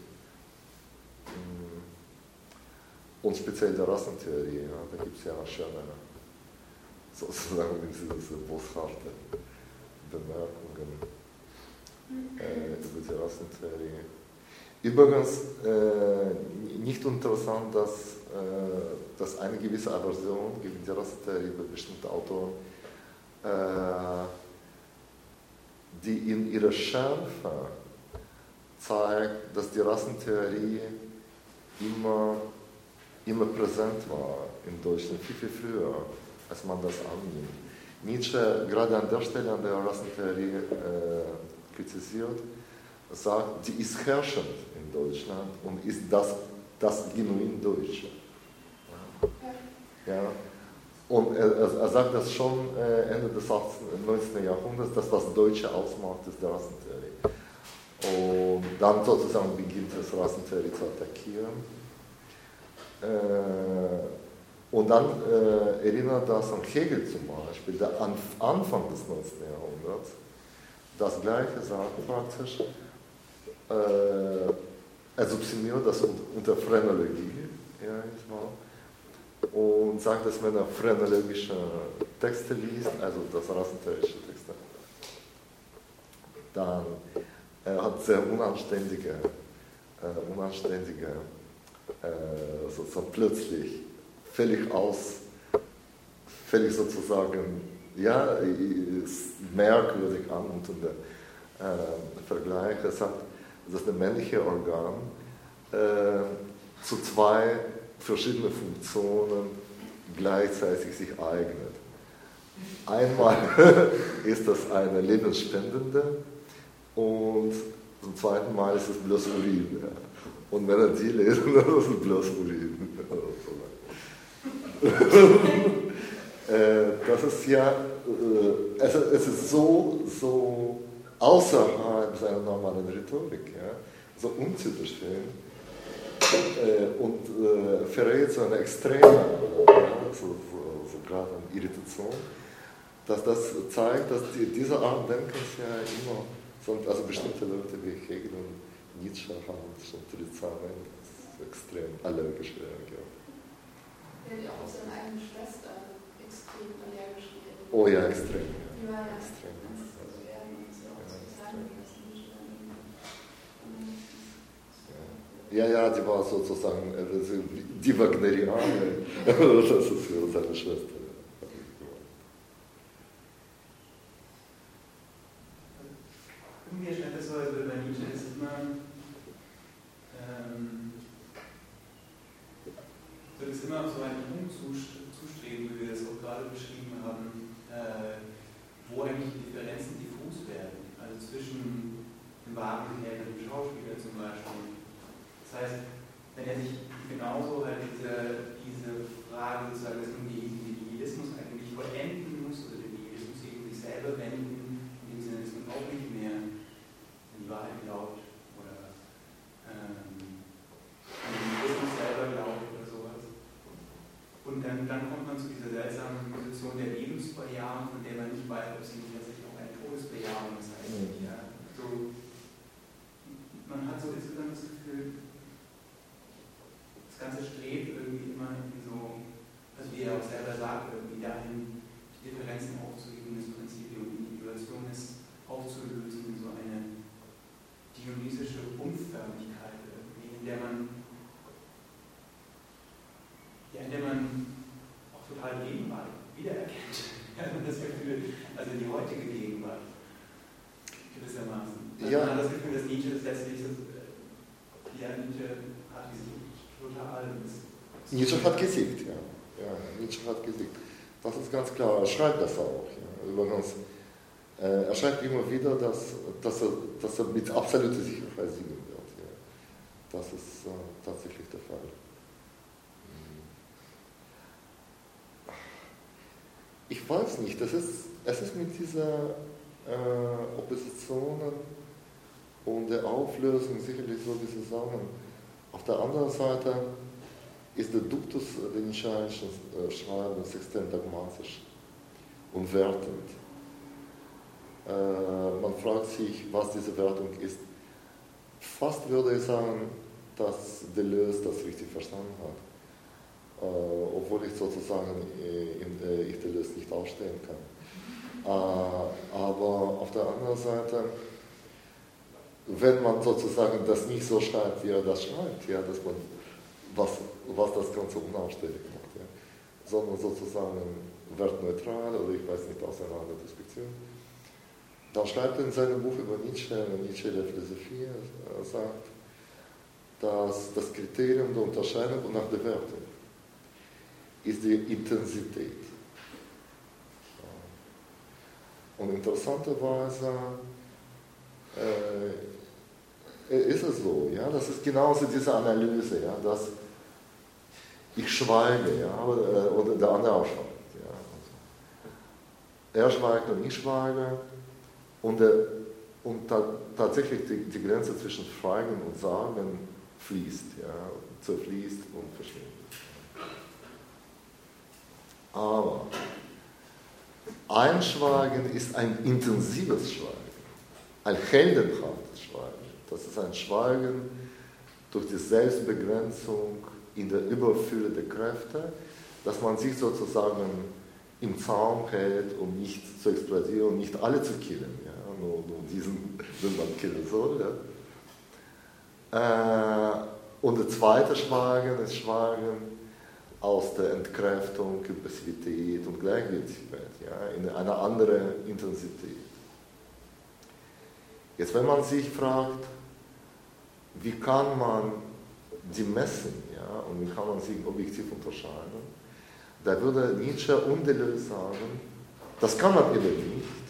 Und speziell der Rassentheorie, ja, da gibt es ja schöne, sozusagen diese boshafte Bemerkungen über die Rassentheorie. Übrigens, nicht interessant, dass eine gewisse Aversion gegen die Rassentheorie bei bestimmten Autoren, die in ihrer Schärfe zeigt, dass die Rassentheorie immer präsent war in Deutschland, viel, viel früher, als man das annimmt. Nietzsche, gerade an der Stelle, an der Rassentheorie kritisiert, sagt, die ist herrschend in Deutschland und ist das genuin Deutsche. Ja. Und er sagt das schon Ende des 19. Jahrhunderts, dass was Deutsche ausmacht, ist die Rassentheorie. Und dann sozusagen beginnt es, Rassentheorie zu attackieren. Und dann erinnert das an Hegel zum Beispiel, der Anfang des 19. Jahrhunderts das Gleiche sagt praktisch. Er subsumiert das unter Phrenologie, ja, ist wahr. Und sagt, dass wenn er phrenologische Texte liest, also das rassentheorische Texte, dann hat sehr unanständige sozusagen plötzlich völlig sozusagen, ja, merkwürdig anmutende Vergleiche. Er sagt, dass das männliche Organ zu zwei verschiedene Funktionen gleichzeitig sich eignet. Einmal ist das eine lebensspendende und zum zweiten Mal ist es bloß Urin. Ja. Und wenn er die lesen, dann ist es bloß Urin. Das ist ja, es ist so außerhalb seiner normalen Rhetorik, ja, so unzufrieden. Und verrät so eine extreme, so gerade eine Irritation, dass das zeigt, dass diese Art Denkens ja immer, also bestimmte Leute wie Hegel und Nietzsche haben schon traditionell extrem allergisch reagiert. Der hat auch seine eigene Schwester extrem allergisch reagiert. Oh ja, extrem. Die war ja extrem. Ja, die war sozusagen die Wagnerianer, das ist für seine Schwester. Mir scheint es so, als würde bei Nietzsche ist immer auf so einen Punkt zustreben, wie wir es auch gerade beschrieben haben, wo eigentlich die Differenzen diffus werden, also zwischen dem wahren Täter und dem Schauspieler zum Beispiel. Das heißt, wenn er sich genauso halt diese Frage sozusagen, dass man den Nihilismus eigentlich vollenden muss, oder den Nihilismus gegen sich selber wenden, in dem Sinne, dass man auch nicht mehr an die Wahrheit glaubt oder an den Nihilismus selber glaubt oder sowas. Und dann kommt man zu dieser seltsamen Position der Lebensbejahung, von der man nicht weiß, ob sie nicht tatsächlich auch eine Todesbejahung ist eigentlich. Ja. So, man hat so insgesamt das Gefühl, das Ganze strebt irgendwie immer in so, also wie er auch selber sagt, irgendwie dahin, die Differenzen aufzuheben, das Prinzipium Individuation ist aufzulösen, in so eine dionysische Umförmigkeit, in der man auch total Gegenwart wiedererkennt. Ja, das Gefühl, also die heutige Gegenwart gewissermaßen. Also man hat das Gefühl, dass Nietzsche das letztlich, Nietzsche hat gesiegt, total. Nietzsche hat gesiegt, ja. Nietzsche hat gesiegt. Das ist ganz klar, er schreibt das auch. Ja. Übrigens, er schreibt immer wieder, dass er mit absoluter Sicherheit siegen wird. Ja. Das ist tatsächlich der Fall. Ich weiß nicht, es ist mit dieser Oppositionen und der Auflösung sicherlich so diese Sachen. Auf der anderen Seite ist der Duktus der Nietzscheanischen Schreibens extrem dogmatisch und wertend. Man fragt sich, was diese Wertung ist. Fast würde ich sagen, dass Deleuze das richtig verstanden hat. Obwohl ich sozusagen ich Deleuze nicht ausstehen kann. Aber auf der anderen Seite, wenn man sozusagen das nicht so schreibt, wie er das schreibt, ja, dass man was das Ganze unausständig macht, ja, sondern sozusagen wertneutral oder ich weiß nicht, aus einer anderen Perspektive, dann schreibt er in seinem Buch über Nietzsche der Philosophie, sagt, dass das Kriterium der Unterscheidung und nach der Wertung ist die Intensität. Und interessanterweise ist es so, ja, das ist genauso diese Analyse, ja, dass ich schweige, ja, oder der andere auch schweigt. Ja, also. Er schweigt und ich schweige und tatsächlich die Grenze zwischen Schweigen und Sagen fließt, ja, zerfließt und verschwindet. Aber ein Schweigen ist ein intensives Schweigen, ein heldenhaftes Schweigen. Das ist ein Schweigen durch die Selbstbegrenzung in der Überfülle der Kräfte, dass man sich sozusagen im Zaum hält, um nicht zu explodieren und nicht alle zu killen. Ja? Nur diesen, den man killen soll. Ja? Und der zweite Schweigen ist Schweigen aus der Entkräftung, Passivität und Gleichgültigkeit, ja, in einer anderen Intensität. Jetzt, wenn man sich fragt, wie kann man die messen, ja, und wie kann man sie objektiv unterscheiden, da würde Nietzsche und Deleuze sagen, das kann man eben nicht.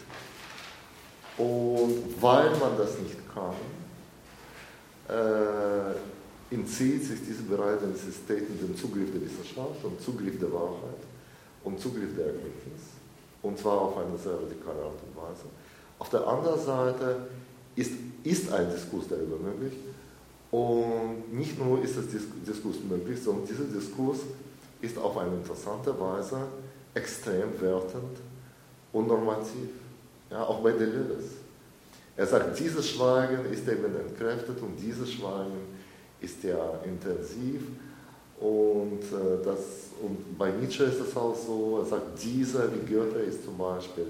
Und weil man das nicht kann, entzieht sich diese bereits Necessitäten den Zugriff der Wissenschaft und Zugriff der Wahrheit und Zugriff der Erkenntnis, und zwar auf eine sehr radikale Art und Weise. Auf der anderen Seite ist ein Diskurs darüber möglich, und nicht nur ist das Diskurs möglich, sondern dieser Diskurs ist auf eine interessante Weise extrem wertend und normativ, ja, auch bei Deleuze. Er sagt, dieses Schweigen ist eben entkräftet und dieses Schweigen ist ja intensiv, und bei Nietzsche ist es auch so, er sagt, dieser wie Goethe ist zum Beispiel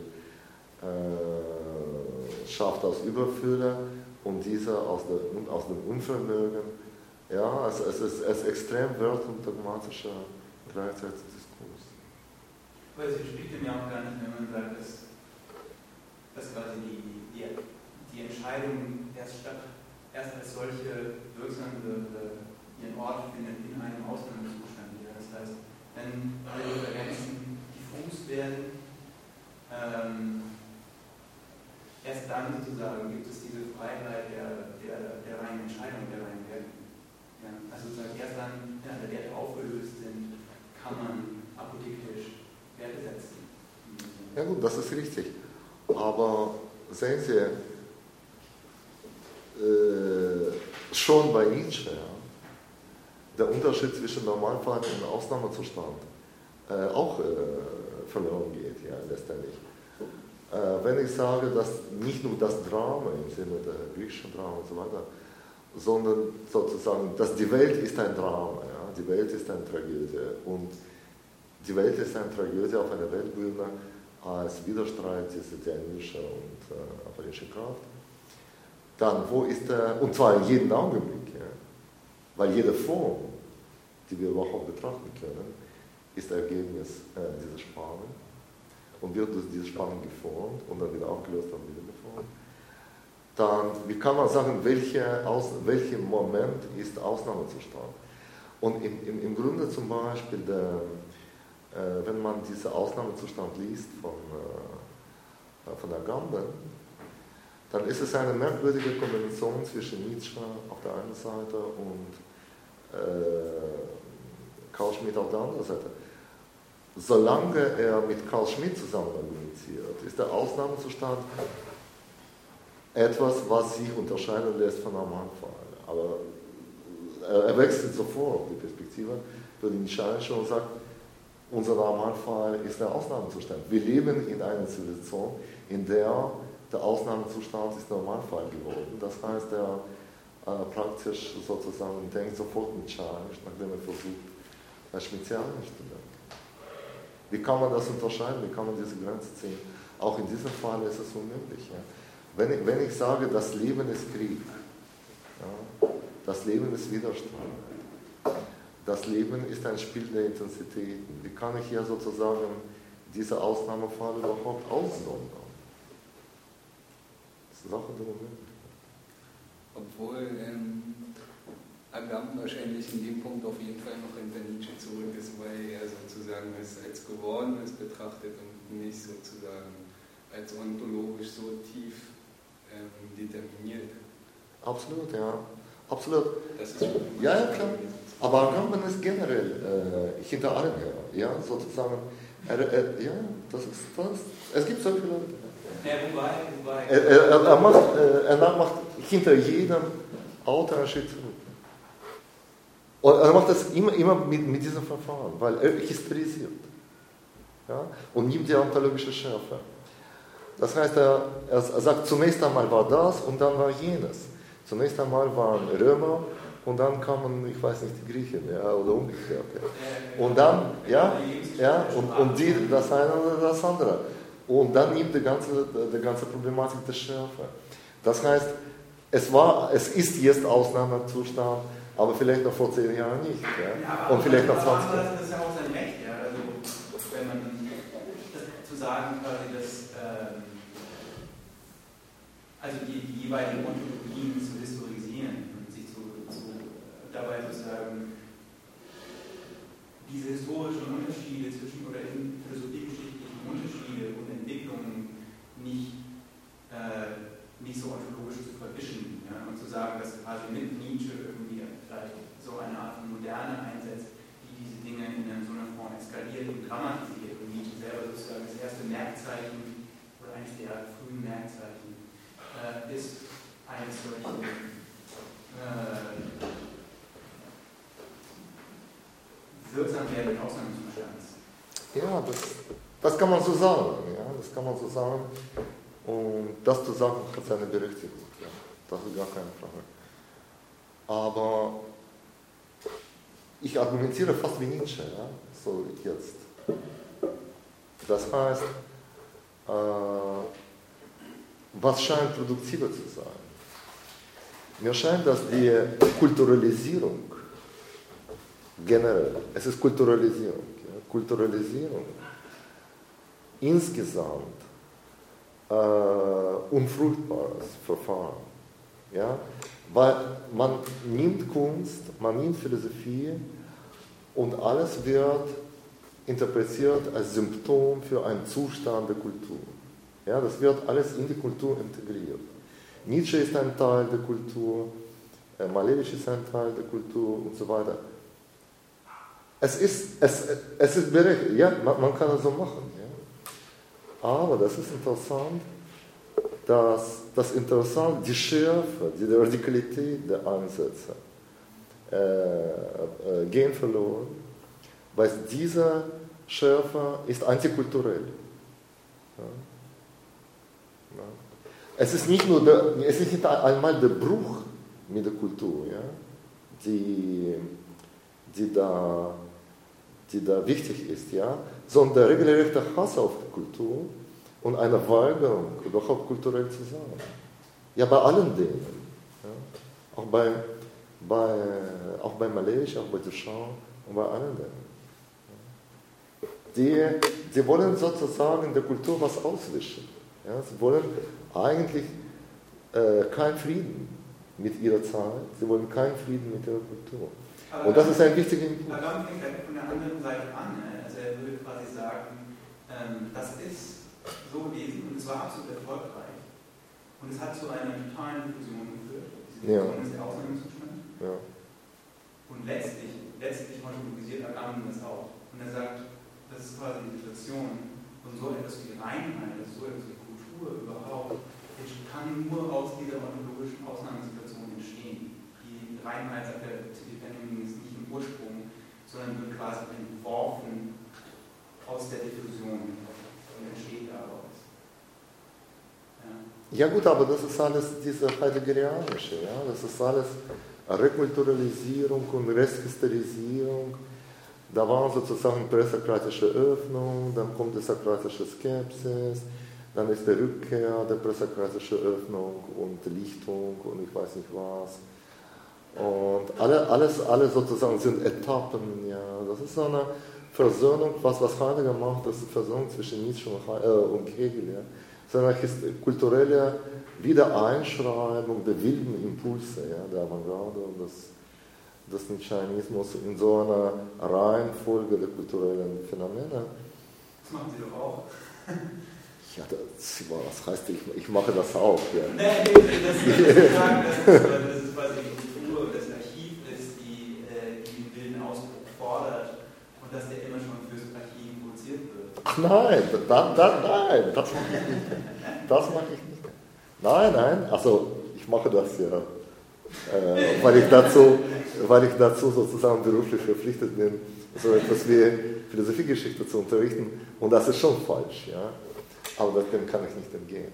schafft aus Überfülle und dieser aus dem Unvermögen. Ja, es ist extrem wert- und dogmatischer gleichzeitig Diskurs. Aber es entspricht dem ja auch gar nicht, wenn man sagt, dass quasi die Entscheidung erst als solche wirksam ihren Ort findet in einem Ausgangszustand. Ja. Das heißt, wenn alle Differenzen diffus werden, erst dann sozusagen gibt es diese Freiheit der reinen Entscheidung, der reinen Wertung. Ja. Also sozusagen erst dann, ja, der Ja gut, das ist richtig. Aber sehen Sie, schon bei Nietzsche, ja, der Unterschied zwischen Normalfall und Ausnahmezustand auch verloren geht, ja, letztendlich. Wenn ich sage, dass nicht nur das Drama im Sinne der griechischen Drama und so weiter, sondern sozusagen, dass die Welt ist ein Drama, ja, die Welt ist eine Tragödie und die Welt ist eine Tragödie auf einer Weltbühne als Widerstreit dieser dämonische und apharische Kraft. Dann, wo ist der, und zwar in jedem Augenblick, ja, weil jede Form, die wir überhaupt betrachten können, ist Ergebnis dieser Spannung und wird durch diese Spannung geformt und dann wieder aufgelöst und wieder geformt. Dann, wie kann man sagen, welcher Moment ist Ausnahmezustand? Und im Grunde zum Beispiel, wenn man diesen Ausnahmezustand liest von Agamben, dann ist es eine merkwürdige Kombination zwischen Nietzsche auf der einen Seite und Carl Schmitt auf der anderen Seite. Solange er mit Carl Schmitt zusammen argumentiert, ist der Ausnahmezustand etwas, was sich unterscheiden lässt von Normalfall. Aber er wechselt sofort die Perspektive für die Nietzscheanische und sagt, unser Normalfall ist der Ausnahmezustand. Wir leben in einer Zivilisation, in der der Ausnahmezustand ist Normalfall geworden. Das heißt, er praktisch sozusagen denkt sofort Nietzscheanisch, nachdem er versucht, Schmitzianisch zu denken. Wie kann man das unterscheiden? Wie kann man diese Grenze ziehen? Auch in diesem Fall ist es unmöglich. Ja. Wenn ich sage, das Leben ist Krieg, ja, das Leben ist Widerstand, das Leben ist ein Spiel der Intensitäten, wie kann ich hier sozusagen diese Ausnahmefall überhaupt aussondern? Das ist Sache der Unmöglichkeit. Obwohl Agamben wahrscheinlich in dem Punkt auf jeden Fall noch hinter Nietzsche zurück ist, weil er sozusagen es als Gewordenes betrachtet und nicht sozusagen als ontologisch so tief determiniert. Absolut, ja. Absolut. Das ist ja, klar. Aber Agamben ist generell hinter allem her. Ja, sozusagen. Ja, das ist das. Es gibt solche Leute. Ja, wobei. Er macht hinter jedem Autor einen Schritt zurück. Und er macht das immer mit diesem Verfahren, weil er historisiert. Ja, und nimmt die ontologische Schärfe. Das heißt, er sagt, zunächst einmal war das und dann war jenes. Zunächst einmal waren Römer und dann kamen, ich weiß nicht, die Griechen, ja, oder umgekehrt. Ja. Und dann, ja, und die, das eine oder das andere. Und dann nimmt die ganze Problematik der Schärfe. Das heißt, es ist jetzt Ausnahmezustand, aber vielleicht noch vor 10 Jahren nicht. Ja? Und vielleicht noch 20 Jahren. Das ist ja auch sein Recht, ja. Also, wenn man zu sagen, quasi, dass also die jeweiligen Ontologien zu historisieren und sich dabei sozusagen diese historischen Unterschiede zwischen oder in philosophiegeschichtlichen Unterschiede und Entwicklungen nicht so ontologisch zu verwischen, ja, und zu sagen, dass quasi mit Nietzsche irgendwie vielleicht so eine Art von Moderne einsetzt, die diese Dinge in so einer Form eskaliert und dramatisiert und Nietzsche selber sozusagen das erste Merkzeichen oder eines der frühen Merkzeichen ist eines solchen wirksam werdenden Ausnahmezustands. Ja, das kann man so sagen. Ja, das kann man so sagen. Und das zu sagen hat seine Berechtigung. Ja, das ist gar keine Frage. Aber ich argumentiere fast wie Nietzsche, ja, so jetzt. Das heißt, was scheint produktiver zu sein? Mir scheint, dass die Kulturalisierung generell, es ist Kulturalisierung, ja, Kulturalisierung insgesamt unfruchtbares Verfahren. Ja? Weil man nimmt Kunst, man nimmt Philosophie und alles wird interpretiert als Symptom für einen Zustand der Kultur. Ja, das wird alles in die Kultur integriert. Nietzsche ist ein Teil der Kultur, Malevich ist ein Teil der Kultur und so weiter. Es ist berechtigt, ja, man kann es so machen. Ja. Aber das ist interessant, dass interessant die Schärfe, die Radikalität der Ansätze gehen verloren, weil diese Schärfe ist antikulturell. Ja. Ja. Es ist nicht einmal der Bruch mit der Kultur, ja, die da wichtig ist, ja, sondern der regelrechte Hass auf die Kultur und eine Weigerung, überhaupt kulturell zu sein. Ja, bei allen Dingen. Ja. Auch bei Malevich, auch bei Duchamp und bei allen Dingen. Die wollen sozusagen der Kultur was auswischen. Ja. Sie wollen eigentlich keinen Frieden mit ihrer Zeit. Sie wollen keinen Frieden mit ihrer Kultur. Aber und das ist ein wichtiger Impuls. Aber dann fängt er von der anderen Seite an. Also er würde quasi sagen, das ist so gewesen und es war absolut erfolgreich. Und es hat zu einer totalen Diffusion geführt. Diese Diffusion ist der Ausnahmezustand. Ja. Und letztlich monopolisiert Agamben das auch. Und er sagt, das ist quasi eine Situation von so etwas wie Reinheit, so etwas wie Kultur überhaupt, kann nur aus dieser ontologischen Ausnahmesituation entstehen. Die Reinheit, sagt der Benjamin, ist nicht im Ursprung, sondern wird quasi entworfen aus der Diffusion und entsteht daraus. Ja gut, aber das ist alles diese heideggerianische, ja? Das ist alles Rekulturalisierung und Resthistorisierung. Da war sozusagen präsokratische Öffnung, dann kommt die sokratische Skepsis, dann ist die Rückkehr der präsokratischen Öffnung und Lichtung und ich weiß nicht was. Und alle sozusagen sind Etappen, ja. Das ist so eine Versöhnung, was Heidegger macht, das ist eine Versöhnung zwischen Nietzsche und Hegel, ja. So eine kulturelle Wiedereinschreibung der wilden Impulse, ja, der Avantgarde und des Nietzscheanismus in so einer Reihenfolge der kulturellen Phänomene. Das machen Sie doch auch. Ja, was heißt, ich mache das auch. Ja. Nein, das ist quasi die Kultur, das Archiv ist, die den wilden Ausdruck fordert und dass der immer schon fürs Archiv produziert wird. Ach nein, nein, das mache ich nicht. Das mache ich nicht. Nein, also ich mache das ja, weil ich dazu sozusagen beruflich verpflichtet bin, so etwas wie Philosophiegeschichte zu unterrichten und das ist schon falsch, ja. Aber dem kann ich nicht entgehen.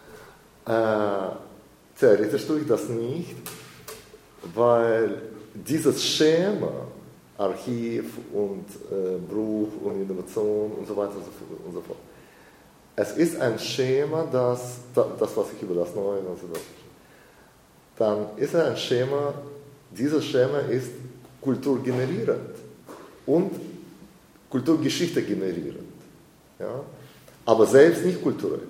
Theoretisch tue ich das nicht, weil dieses Schema, Archiv und Bruch und Innovation und so weiter und so fort, es ist ein Schema, das was ich über das Neue und so weiter, dann ist ein Schema, dieses Schema ist kulturgenerierend und Kulturgeschichte generierend. Ja? Aber selbst nicht kulturell.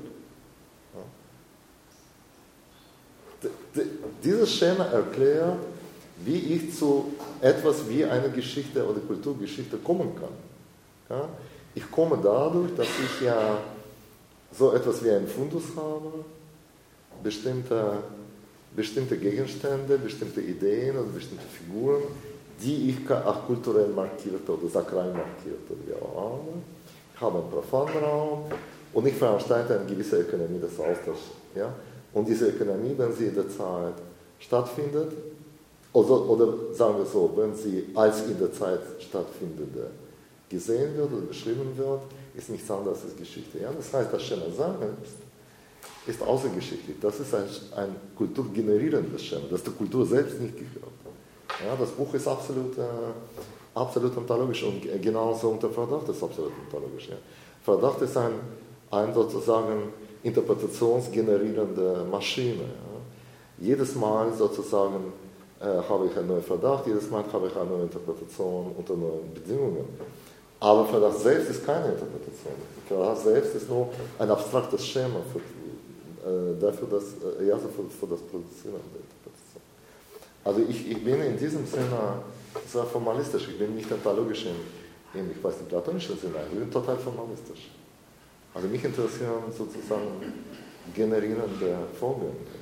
Ja. Dieses Schema erklärt, wie ich zu etwas wie einer Geschichte oder Kulturgeschichte kommen kann. Ja. Ich komme dadurch, dass ich ja so etwas wie einen Fundus habe, bestimmte Gegenstände, bestimmte Ideen oder bestimmte Figuren, die ich auch kulturell markiert oder sakral markiert oder wie auch immer. Ich habe einen profanen Raum und ich veranstalte eine gewisse Ökonomie des Austauschs. Ja? Und diese Ökonomie, wenn sie in der Zeit stattfindet, oder sagen wir so, wenn sie als in der Zeit stattfindende gesehen wird oder beschrieben wird, ist nichts anderes als Geschichte. Ja? Das heißt, das Schema selbst ist außergeschichtlich. Das ist ein kulturgenerierendes Schema, das der Kultur selbst nicht gehört. Ja? Das Buch ist absolut ontologisch und genauso unter Verdacht ist absolut ontologisch. Ja? Verdacht ist ein sozusagen interpretationsgenerierende Maschine. Ja? Jedes Mal sozusagen habe ich einen neuen Verdacht, jedes Mal habe ich eine neue Interpretation unter neuen Bedingungen. Aber Verdacht selbst ist keine Interpretation. Verdacht selbst ist nur ein abstraktes Schema für das Produzieren der Interpretation. Also ich bin in diesem Sinne sehr formalistisch, ich bin nicht ontologisch im platonischen Sinne, ich bin total formalistisch. Also mich interessieren sozusagen generierende Vorgänge.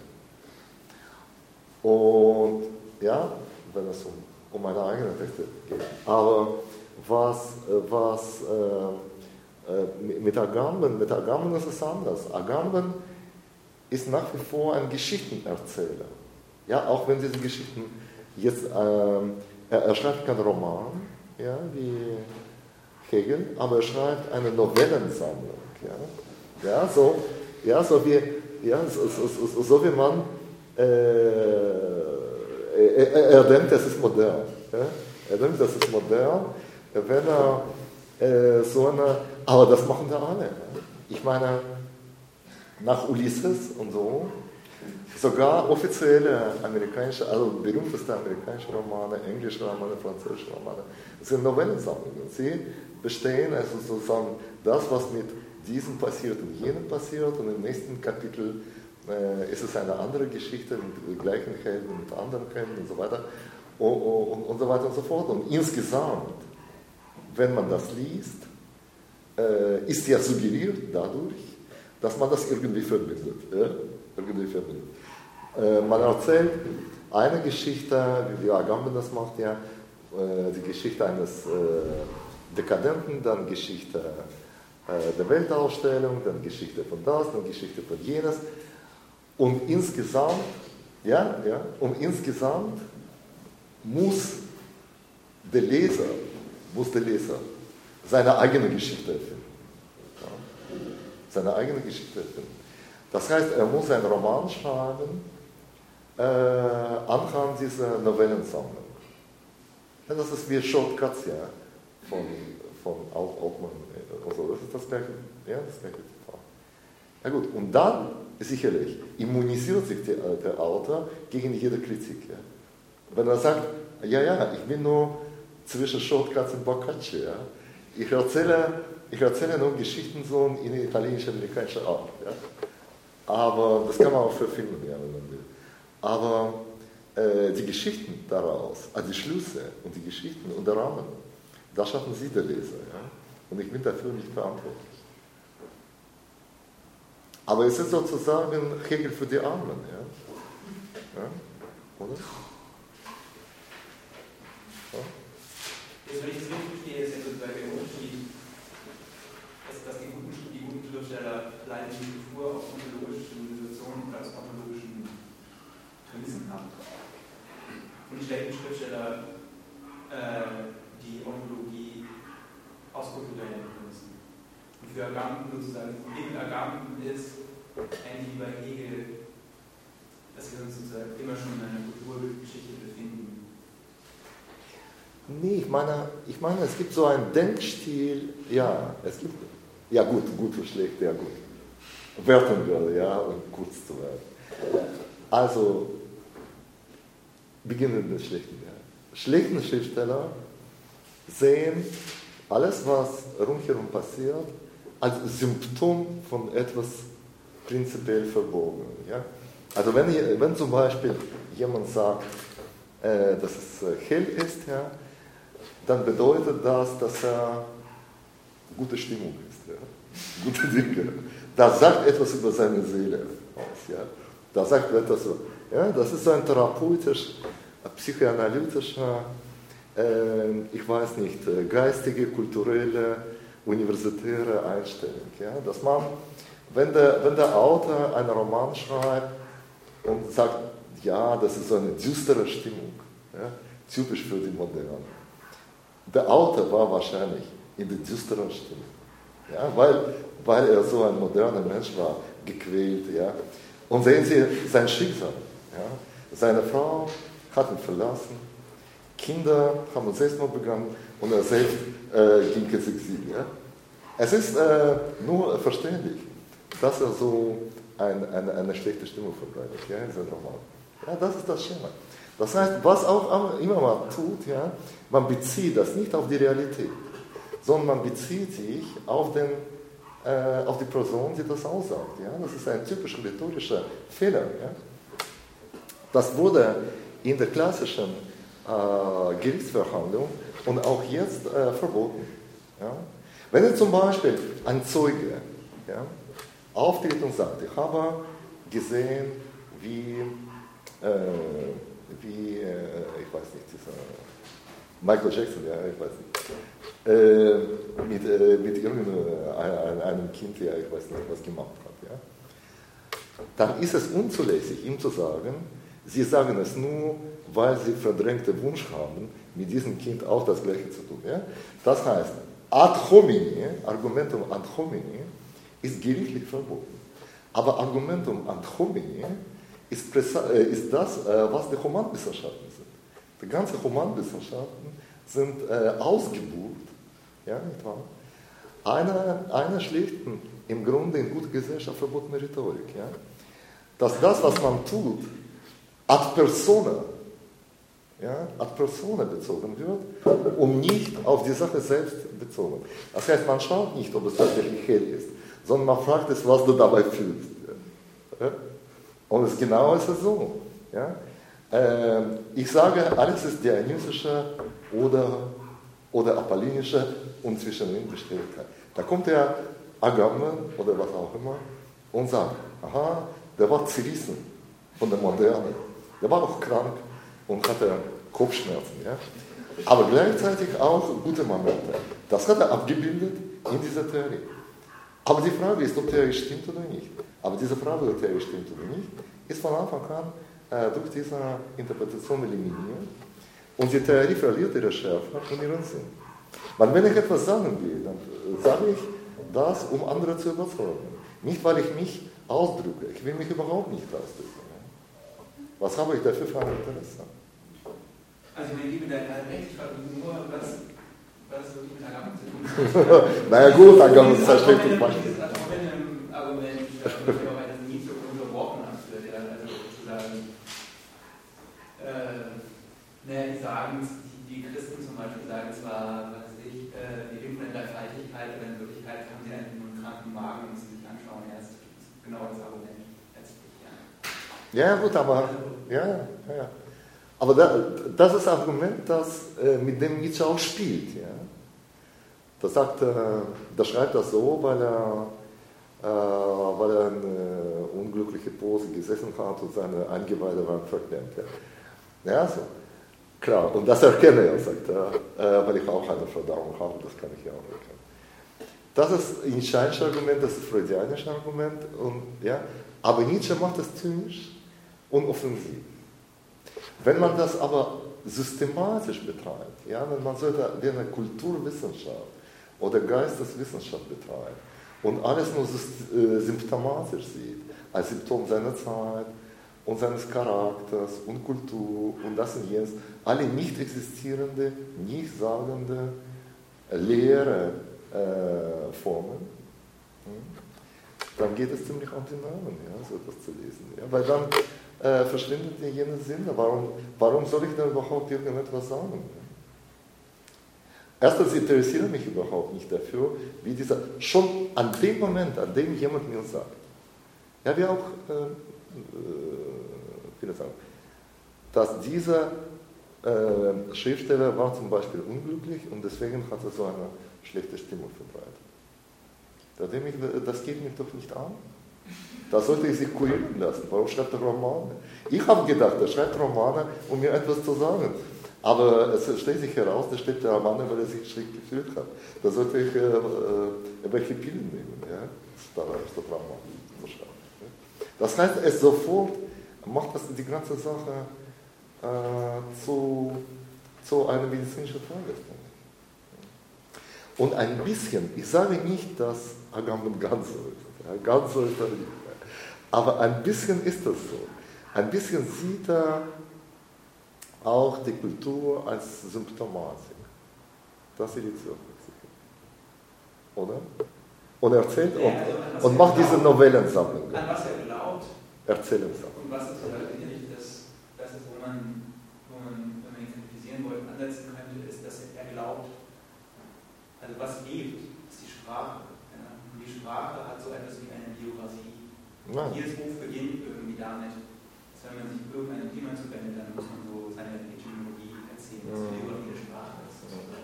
Und ja, wenn es um meine eigenen Texte geht. Aber was Mit Agamben ist es anders. Agamben ist nach wie vor ein Geschichtenerzähler. Ja, auch wenn diese Geschichten jetzt, er schreibt keinen Roman, ja, wie Hegel, aber er schreibt eine Novellensammlung. Ja, so wie man, er denkt, das ist modern. Ja? Er denkt, das ist modern, wenn er aber das machen da alle. Ich meine, nach Ulysses und so, sogar offizielle amerikanische, also berühmteste amerikanische Romane, englische Romane, französische Romane, sind Novellensammlungen. Sie bestehen also sozusagen das, was mit diesem passiert und jenem passiert, und im nächsten Kapitel ist es eine andere Geschichte mit gleichen Helden, mit anderen Helden und so weiter und so weiter und so fort. Und insgesamt, wenn man das liest, ist ja suggeriert dadurch, dass man das irgendwie verbindet. Man erzählt eine Geschichte, wie Agamben das macht, ja, die Geschichte eines Dekadenten, dann Geschichte der Weltausstellung, dann Geschichte von das, dann Geschichte von jenes. Und insgesamt, muss der Leser seine eigene Geschichte erfinden. Ja, seine eigene Geschichte erfinden. Das heißt, er muss einen Roman schreiben anhand dieser Novellensammlung. Ja, das ist wie Shortcuts, ja, von Altman und so. Das ist das gleiche, ja, das gleiche Verfahren. Ja gut, und dann sicherlich immunisiert sich der Autor gegen jede Kritik. Ja. Wenn er sagt, ja, ich bin nur zwischen Shortcuts und Boccaccio, ja. Ich erzähle nur Geschichten so in italienisch-amerikanischer Art. Ja. Aber das kann man auch verfilmen, ja, wenn man will. Aber die Geschichten daraus, also die Schlüsse und die Geschichten und der Rahmen, das schaffen Sie, der Leser. Ja. Und ich bin dafür nicht verantwortlich. Aber es ist sozusagen Hegel für die Armen. Ja. Ja. Oder? Ja. Also wenn ich das richtig verstehe, ist ja sozusagen der Unterschied, dass die guten Schriftsteller allein die Kultur auf ontologischen Situationen oder aus ontologischen Prämissen haben. Und die schlechten Schriftsteller die Ontologie aus kulturellen Prämissen. Und für Agamben sozusagen, das Problem mit Agamben ist, ähnlich wie bei Hegel, dass wir uns sozusagen immer schon in einer Kulturgeschichte befinden. Nee, ich meine, es gibt so einen Denkstil, ja, es gibt, ja gut und schlecht, ja gut. Werten würde, ja, um kurz zu werden. Also, beginnen mit dem Schlechten, ja. Schlechten Schriftsteller sehen alles, was rundherum passiert, als Symptom von etwas prinzipiell Verborgenem, ja. Also wenn zum Beispiel jemand sagt, dass es hell ist, ja, dann bedeutet das, dass er gute Stimmung ist, ja? Gute Dinge. Das sagt etwas über seine Seele aus. Ja? Das sagt etwas so. Ja? Das ist so ein therapeutisch, psychoanalytischer, ich weiß nicht, geistige, kulturelle, universitäre Einstellung. Ja? Dass man, wenn der Autor einen Roman schreibt und sagt, ja, das ist so eine düstere Stimmung, ja? Typisch für die Moderne. Der Autor war wahrscheinlich in der düsteren Stimmung, ja, weil er so ein moderner Mensch war, gequält. Ja. Und sehen Sie sein Schicksal. Ja. Seine Frau hat ihn verlassen, Kinder haben Selbstmord begangen und er selbst ging ins Exil. Ja. Es ist nur verständlich, dass er so eine schlechte Stimmung verbreitet, ja, in seinem Roman. Ja, das ist das Schema. Das heißt, was auch immer man tut, ja, man bezieht das nicht auf die Realität, sondern man bezieht sich auf die Person, die das aussagt. Ja. Das ist ein typischer rhetorischer Fehler. Ja. Das wurde in der klassischen Gerichtsverhandlung und auch jetzt verboten. Ja. Wenn jetzt zum Beispiel ein Zeuge, ja, auftritt und sagt, ich habe gesehen, wie ich weiß nicht, Michael Jackson, ja, ich weiß nicht, mit irgendeinem Kind, ja, ich weiß nicht, was gemacht hat, ja. Dann ist es unzulässig, ihm zu sagen, Sie sagen es nur, weil Sie verdrängte Wunsch haben, mit diesem Kind auch das Gleiche zu tun. Ja? Das heißt, ad hominem, Argumentum ad hominem, ist gerichtlich verboten. Aber Argumentum ad hominem ist das, was die Humanwissenschaften sind. Die ganzen Humanwissenschaften sind Ausgeburt, ja, nicht wahr? Einer schlichten, im Grunde in guter Gesellschaft verbotene Rhetorik. Ja? Dass das, was man tut, ad persona bezogen wird und nicht auf die Sache selbst bezogen. Das heißt, man schaut nicht, ob es tatsächlich hell ist, sondern man fragt es, was du dabei fühlst. Ja? Und genau ist es so. Ja? Ich sage, alles ist dionysische oder apollinische und zwischen ihnen Beständigkeit. Da kommt der Agamemnon oder was auch immer und sagt, aha, der war zerrissen von der Moderne. Der war auch krank und hatte Kopfschmerzen. Ja? Aber gleichzeitig auch gute Momente. Das hat er abgebildet in dieser Theorie. Aber die Frage ist, ob die Theorie stimmt oder nicht. Aber diese Frage, ob die Theorie stimmt oder nicht, ist von Anfang an durch diese Interpretation eliminiert. Und die Theorie verliert ihre Schärfe und ihren Sinn. Weil wenn ich etwas sagen will, dann sage ich das, um andere zu überzeugen. Nicht, weil ich mich ausdrücke. Ich will mich überhaupt nicht ausdrücken. Was habe ich dafür für ein Interesse? Also ich gebe da gerade recht, ich frage nur, was wirklich mit Agamemnon zu tun hat. Naja gut, Agamemnon ist ein schlechtes Beispiel. Das ist auch ein Argument, das nie so unterworfen hat, also sozusagen, die sagen, die Christen zum Beispiel sagen zwar, was weiß ich, die leben in der Dreifaltigkeit, aber in Wirklichkeit haben sie eigentlich nur einen kranken Magen und müssen sich anschauen. Ja, das ist genau das Argument letztlich. Ja, gut, aber ja. Aber das ist ein Argument, mit dem Nietzsche auch spielt. Ja? Der schreibt das so, weil er eine unglückliche Pose gesessen hat und seine Eingeweide waren verklemmt. Ja, so. Klar, und das erkenne er, sagt er, weil ich auch eine Verdauung habe, das kann ich ja auch erkennen. Das ist ein Nietzscheanisches Argument, das ist ein freudianisches Argument, aber Nietzsche macht das zynisch und offensiv. Wenn man das aber systematisch betreibt, ja, wenn man sollte wie eine Kulturwissenschaft oder Geisteswissenschaft betreibt und alles nur symptomatisch sieht, als Symptom seiner Zeit und seines Charakters und Kultur und das und jenes, alle nicht existierende, nicht sagende, leere Formen, dann geht es ziemlich auf den Namen, ja, so etwas zu lesen. Ja, weil dann verschwindet ja jener Sinn. Warum soll ich denn überhaupt irgendetwas sagen? Erstens interessiere mich überhaupt nicht dafür, wie schon an dem Moment, an dem jemand mir sagt, ja, wie auch viele sagen, dass dieser Schriftsteller war zum Beispiel unglücklich und deswegen hat er so eine schlechte Stimmung verbreitet. Das geht mich doch nicht an. Da sollte ich sich kurieren lassen. Warum schreibt er Romane? Ich habe gedacht, er schreibt Romane, um mir etwas zu sagen. Aber es stellt sich heraus, der schreibt Romane, weil er sich schlecht gefühlt hat. Da sollte ich welche Pillen nehmen, ja? Statt Romane zu schreiben. Ja? Das heißt, es sofort macht das die ganze Sache zu einer medizinischen Fragestellung. Und ein bisschen, ich sage nicht, dass Agamemnon ganz so ist. Ja, ganz so ist er nicht. Aber ein bisschen ist das so. Ein bisschen sieht er auch die Kultur als Symptomatik. Das irritiert mich. Oder? Und erzählt und macht diese Novellensammlung. An was er glaubt. Erzählungssammlung. Und was ist sicherlich das ist, wo man, wenn man ihn kritisieren wollte, ansetzen könnte, ist, dass er glaubt, also was lebt, ist die Sprache. Ja? Und die Sprache hat so etwas wie eine Biografie. Nein. Jedes Buch beginnt irgendwie damit, dass wenn man sich irgendeinem Thema zuwendet, dann muss man so seine Etymologie erzählen, was die Biografie der Sprache ist.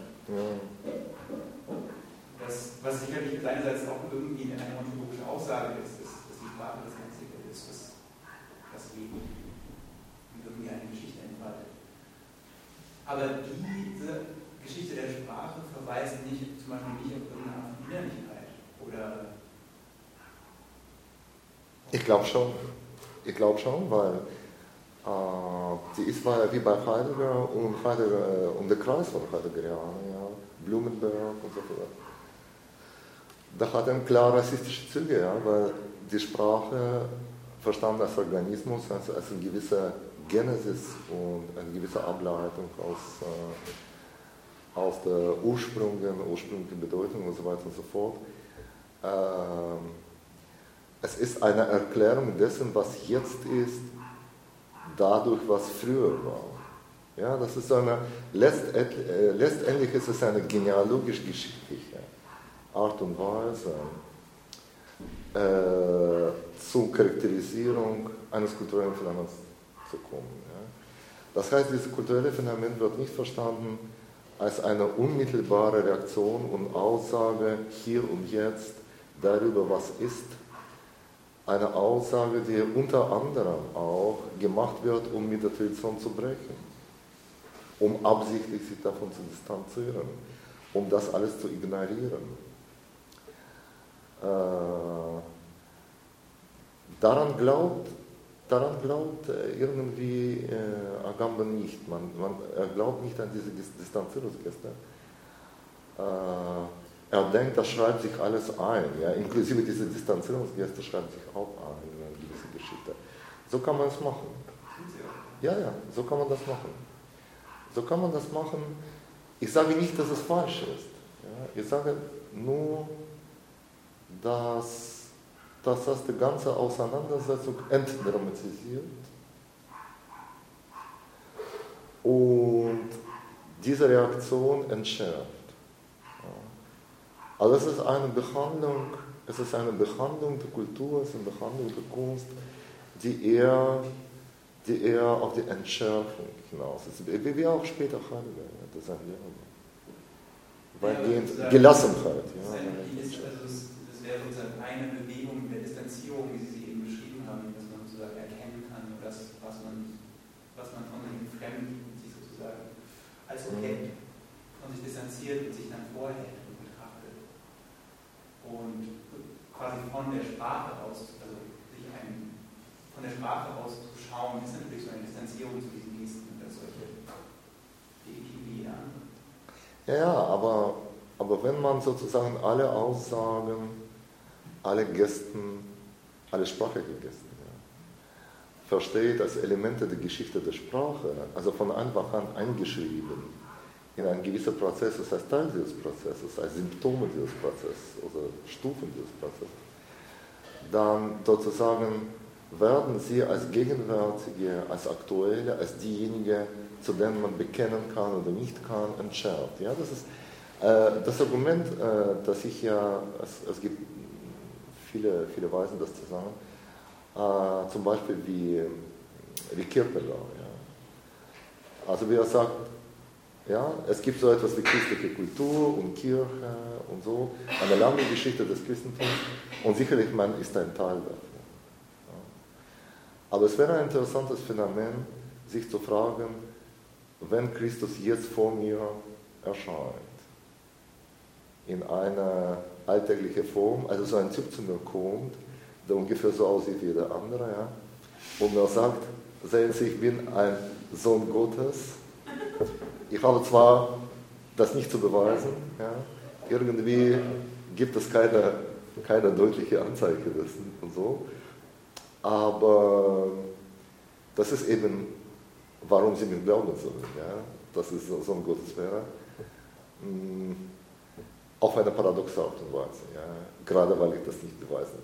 Was sicherlich einerseits auch irgendwie eine ontologische Aussage ist, dass die Sprache das Einzige ist, was lebt und irgendwie eine Geschichte entfaltet. Aber die diese Geschichte der Sprache verweist nicht zum Beispiel nicht auf irgendeine Art von Innerlichkeit? Oder? Ich glaube schon, weil sie ist wie bei Heidegger und der Kreis von Heideggerianer, ja, Blumenberg und so weiter. Da hat er klar rassistische Züge, ja, weil die Sprache verstanden als Organismus, als eine gewisse Genesis und eine gewisse Ableitung aus der ursprünglichen Bedeutung und so weiter und so fort. Es ist eine Erklärung dessen, was jetzt ist, dadurch, was früher war. Ja, das ist letztendlich ist es eine genealogisch-geschichtliche Art und Weise zur Charakterisierung eines kulturellen Phänomens zu kommen. Ja. Das heißt, dieses kulturelle Phänomen wird nicht verstanden als eine unmittelbare Reaktion und Aussage hier und jetzt darüber, was ist. Eine Aussage, die unter anderem auch gemacht wird, um mit der Tradition zu brechen, um absichtlich sich davon zu distanzieren, um das alles zu ignorieren. Daran glaubt irgendwie Agamben nicht. Er glaubt nicht an diese Distanzierungsgeste. Er denkt, das schreibt sich alles ein. Ja? Inklusive diese Distanzierungsgeste schreibt sich auch ein in eine gewisse Geschichte. So kann man es machen. Ja, so kann man das machen. Ich sage nicht, dass es falsch ist. Ja? Ich sage nur, dass das die ganze Auseinandersetzung entdramatisiert und diese Reaktion entschärft. Also es ist eine Behandlung der Kultur, es ist eine Behandlung der Kunst, die eher auf die Entschärfung hinaus ist. Wie auch später Heidegger, das sagen wir immer. Weitgehend Gelassenheit. Ja. Das wäre sozusagen eine Bewegung der Distanzierung, wie Sie eben beschrieben haben, dass man sozusagen erkennen kann, was man von dem Fremden sich sozusagen als Objekt von sich distanziert und sich dann vorhält und betrachtet. Und quasi von der Sprache aus, von der Sprache aus zu schauen, ist natürlich so eine Distanzierung zu diesen Gesten und solche wie andere. Ja, aber wenn man sozusagen alle Aussagen, alle Gesten, alle sprachliche Gesten, versteht als Elemente der Geschichte der Sprache, also von Anfang an eingeschrieben in einen gewissen Prozess, als Teil dieses Prozesses, als Symptome dieses Prozesses oder Stufen dieses Prozesses, dann sozusagen werden sie als Gegenwärtige, als Aktuelle, als diejenigen, zu denen man bekennen kann oder nicht kann, entschärft. Ja, das ist das Argument, das ich ja, es gibt viele Weisen, das zu sagen, zum Beispiel wie Kierkegaard. Ja. Also wie er sagt, ja, es gibt so etwas wie christliche Kultur und Kirche und so, eine lange Geschichte des Christentums und sicherlich man ist ein Teil davon. Ja. Aber es wäre ein interessantes Phänomen, sich zu fragen, wenn Christus jetzt vor mir erscheint, in einer alltäglichen Form, also so ein Typ zu mir kommt, der ungefähr so aussieht wie der andere, ja, und mir sagt, sehen Sie, ich bin ein Sohn Gottes, ich habe zwar das nicht zu beweisen, ja, irgendwie gibt es keine deutliche Anzeige dessen und so, aber das ist eben, warum Sie mir glauben sollen, ja, dass es Sohn Gottes wäre. Auf eine paradoxe Art und Weise, ja, gerade weil ich das nicht beweisen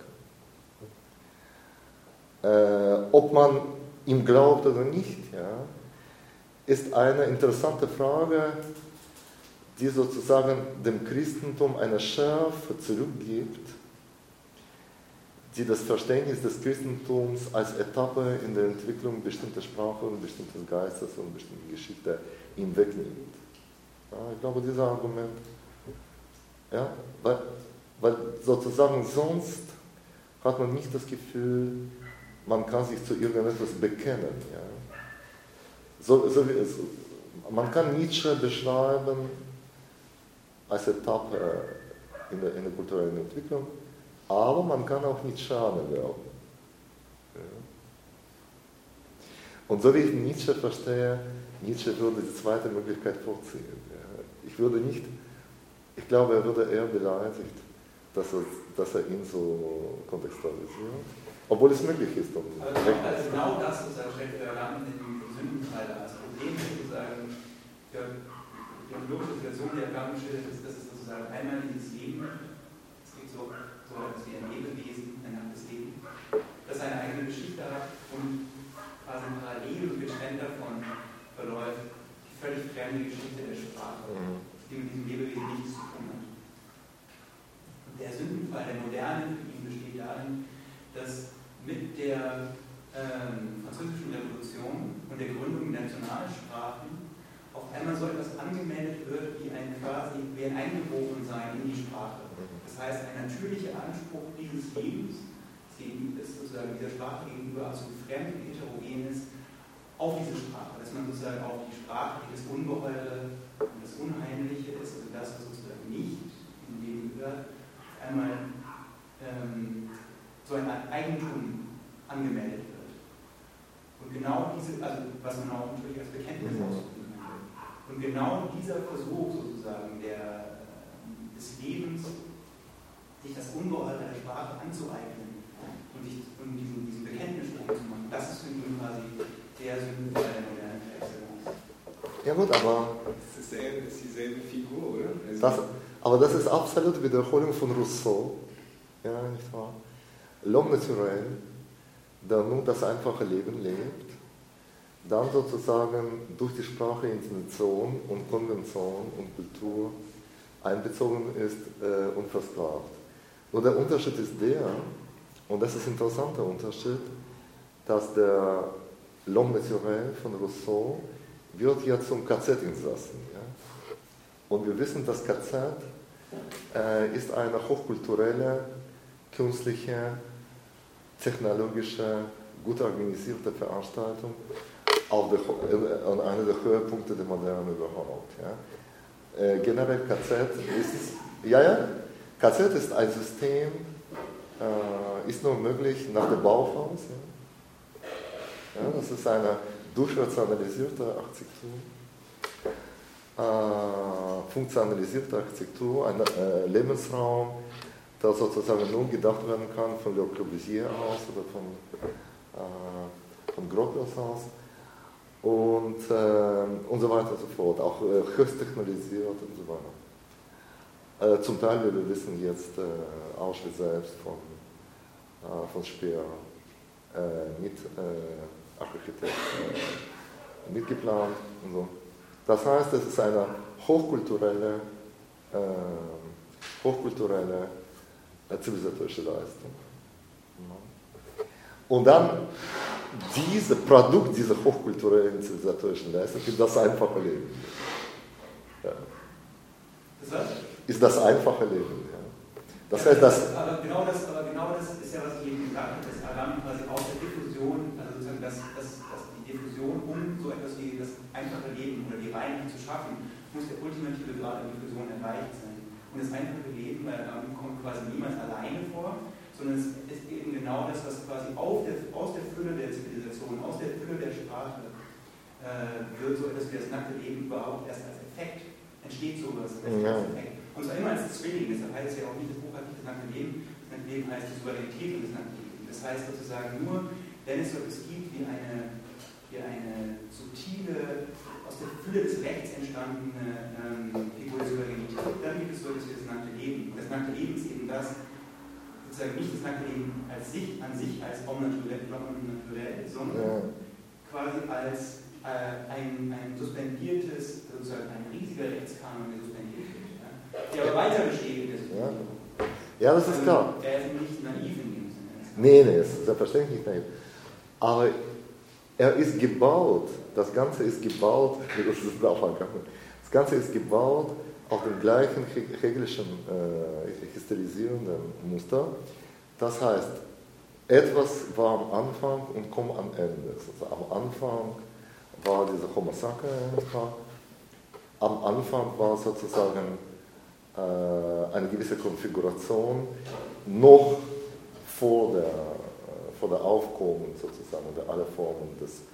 kann. Ob man ihm glaubt oder nicht, ja, ist eine interessante Frage, die sozusagen dem Christentum eine Schärfe zurückgibt, die das Verständnis des Christentums als Etappe in der Entwicklung bestimmter Sprache und bestimmtes Geistes und bestimmter Geschichte hinwegnimmt. Ja, ich glaube, dieses Argument, ja, weil sozusagen sonst hat man nicht das Gefühl, man kann sich zu irgendetwas bekennen. Ja. man kann Nietzsche beschreiben als Etappe in der kulturellen Entwicklung, aber man kann auch Nietzscheaner werden. Ja. Und so wie ich Nietzsche verstehe, Nietzsche würde die zweite Möglichkeit vorziehen. Ja. Ich glaube, er würde eher beleidigt, dass er ihn so kontextualisiert, obwohl es möglich ist. Also genau das sozusagen stellt der Rahmen in den Sündenteil als Problem sozusagen. Die ontologische Situation, die Rahmen schildert, ist, dass es sozusagen einmal dieses Leben, es gibt so etwas wie ein Lebewesen, ein nacktes Leben, das eine eigene Geschichte hat und quasi parallel und getrennt davon verläuft die völlig fremde Geschichte der Sprache, die mit diesem Lebewesen nichts zu tun hat. Und der Sündenfall der Moderne für ihn besteht darin, dass mit der französischen Revolution und der Gründung der Nationalsprachen auf einmal so etwas angemeldet wird wie ein Eingeborensein in die Sprache. Das heißt, ein natürlicher Anspruch dieses Lebens, ist sozusagen dieser Sprache gegenüber absolut fremd und heterogen ist, auf diese Sprache, dass man sozusagen auf die Sprache, die das Ungeheure und das Unheimliche ist, also das, was sozusagen nicht im Leben gehört, auf einmal so ein Eigentum angemeldet wird. Und genau diese, also was man auch natürlich als Bekenntnis ausdrücken kann. Und genau dieser Versuch sozusagen des Lebens, sich das Ungeheure der Sprache anzueignen und diesen Bekenntnissprung zu machen, das ist für ihn quasi der Sündenfall der modernen Excellence. Ja gut, aber das ist dieselbe Figur, oder? Also aber das ist absolute Wiederholung von Rousseau, ja, nicht wahr? L'homme naturel, der nur das einfache Leben lebt, dann sozusagen durch die Sprache Intention und Konvention und Kultur einbezogen ist und versklavt. Nur der Unterschied ist der, und das ist ein interessanter Unterschied, dass der L'homme naturel von Rousseau wird ja zum KZ-Insassen. Ja? Und wir wissen, das KZ ist eine hochkulturelle, künstliche, technologische, gut organisierte Veranstaltung an einer der Höhepunkte der Moderne überhaupt. Ja? Generell KZ ist ein System, ist nur möglich nach dem Bauhaus. Ja? Ja, das ist eine durchrationalisierte Architektur, funktionalisierte Architektur, ein Lebensraum, der sozusagen nur gedacht werden kann von Le Corbusier aus oder von Gropius aus und so weiter und so fort, auch höchst technologisiert und so weiter. Zum Teil, wie wir wissen jetzt, Auschwitz selbst von Speer mit Architekt mitgeplant und so. Das heißt, es ist eine hochkulturelle zivilisatorische Leistung. Und dann dieses Produkt dieser hochkulturellen zivilisatorischen Leistung ist das einfache Leben. Ja. Ist das einfache Leben. Ja. Das heißt, aber genau das ist ja, was ich eben gesagt habe, dass Adam quasi aus der Diffusion, also sozusagen, dass die Diffusion, um so etwas wie das einfache Leben oder die Reinheit zu schaffen, muss der ultimative Grad der Diffusion erreicht sein. Und das einfache Leben bei Adam kommt quasi niemals alleine vor, sondern es ist eben genau das, was quasi aus der Fülle der Zivilisation, aus der Fülle der Sprache wird so etwas wie das nackte Leben überhaupt erst als Effekt, entsteht sowas als Effekt. Und zwar immer als Zwilling, deshalb heißt es ja auch nicht, das Buch hat nicht das nackte Leben, das nackte Leben heißt die Souveränität und das nackte Leben. Das heißt sozusagen nur, wenn es so etwas gibt wie eine subtile, aus der Fülle des Rechts entstandene Figur der Souveränität, dann gibt es so etwas wie das nackte Leben. Und das nackte Leben ist eben das, sozusagen nicht das nackte Leben an sich als homme naturell, sondern quasi als ein suspendiertes, sozusagen ein riesiger Rechtskanon, der suspendiert wird, ja? Der aber weiter besteht. Ja, das ist klar. Er ist nicht naiv in dem Sinne. Nee, es ist selbstverständlich nicht naiv. Aber er ist gebaut, das Ganze ist gebaut, das Ganze ist gebaut auf dem gleichen hegelischen hysterisierenden Muster. Das heißt, etwas war am Anfang und kommt am Ende. Also am Anfang war dieser Homo sapiens am Anfang war sozusagen eine gewisse Konfiguration noch vor der Aufkommen sozusagen oder aller Formen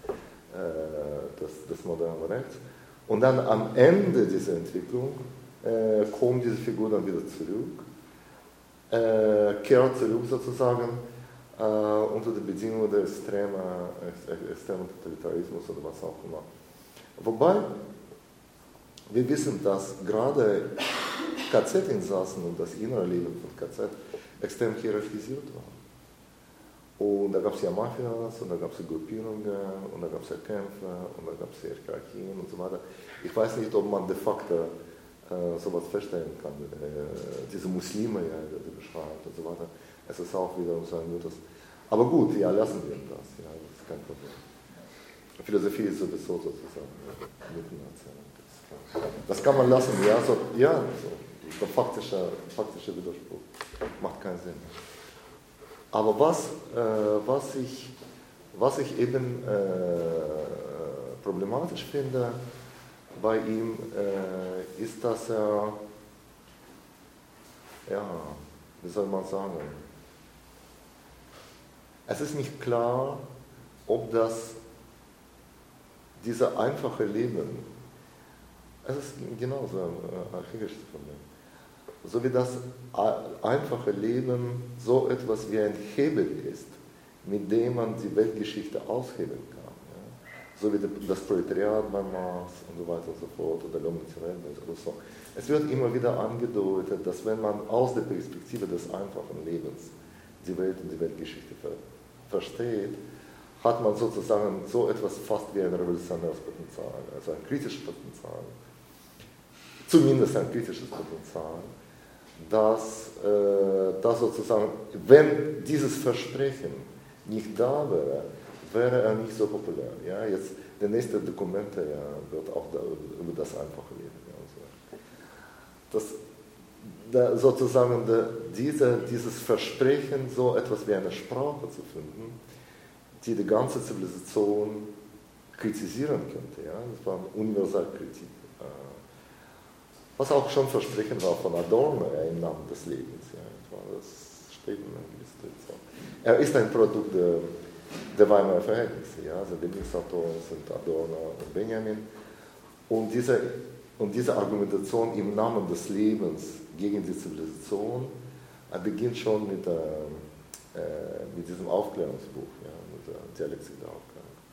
des modernen Rechts. Und dann am Ende dieser Entwicklung kommt diese Figur dann wieder zurück, kehrt zurück sozusagen unter den Bedingungen der extremen Totalitarismus oder was auch immer. Wobei wir wissen, dass gerade KZ-Insassen und das innere Leben von KZ extrem hierarchisiert war. Und da gab es ja Mafias, und da gab es Gruppierungen, und da gab es ja Kämpfe, und da gab es ja Hierarchien und so weiter. Ich weiß nicht, ob man de facto sowas feststellen kann. Diese Muslime, ja, die beschreibt und so weiter. Es ist auch wieder so ein Mythos. Aber gut, ja, lassen wir das. Ja, das ist kein Problem. Philosophie ist sowieso sozusagen Mythenerzählung. Das kann man lassen, ja, so der faktische Widerspruch. Macht keinen Sinn. Aber was ich eben problematisch finde bei ihm, ist, dass er, ja, wie soll man sagen, es ist nicht klar, ob dieser einfache Leben, es ist genauso ein archaisches Problem, so wie das einfache Leben so etwas wie ein Hebel ist, mit dem man die Weltgeschichte aushebeln kann. Ja? So wie das Proletariat bei Marx und so weiter und so fort, oder Lomnitzerwelt oder so. Es wird immer wieder angedeutet, dass wenn man aus der Perspektive des einfachen Lebens die Welt und die Weltgeschichte versteht, hat man sozusagen so etwas fast wie ein revolutionäres Potenzial, also ein kritisches Potenzial. Zumindest ein kritisches Potenzial, dass sozusagen, wenn dieses Versprechen nicht da wäre, wäre er nicht so populär. Ja? Jetzt, der nächste Dokument wird auch über das einfache Leben. Ja, so. Sozusagen dieses Versprechen, so etwas wie eine Sprache zu finden, die ganze Zivilisation kritisieren könnte. Ja? Das war eine Universalkritik. Was auch schon Versprechen war von Adorno im Namen des Lebens. Ja. Das steht in einer gewissen Tradition. Er ist ein Produkt der Weimarer Verhältnisse. Ja. Also Lieblingsautoren sind Adorno und Benjamin. Und diese Argumentation im Namen des Lebens gegen die Zivilisation beginnt schon mit diesem Aufklärungsbuch, ja, mit der Dialektik der Aufklärung.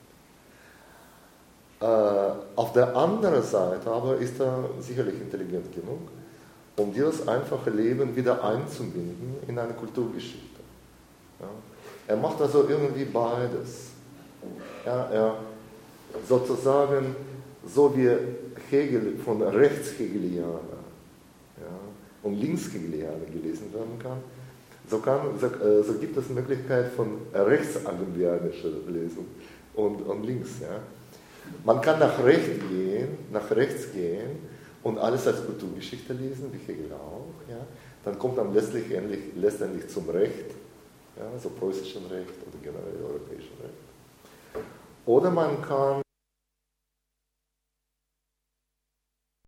Auf der anderen Seite aber ist er sicherlich intelligent genug, um dieses einfache Leben wieder einzubinden in eine Kulturgeschichte. Ja. Er macht also irgendwie beides. Ja, er sozusagen, so wie Hegel von Rechtshegelianer, ja, und Linkshegelianer gelesen werden kann, so gibt es Möglichkeit von rechtsagendianischer Lesung und links. Ja. Man kann nach rechts gehen und alles als Kulturgeschichte lesen, wie Hegel auch. Ja. Dann kommt man letztendlich zum Recht, ja, so preußischen Recht oder generell europäischen Recht. Oder man kann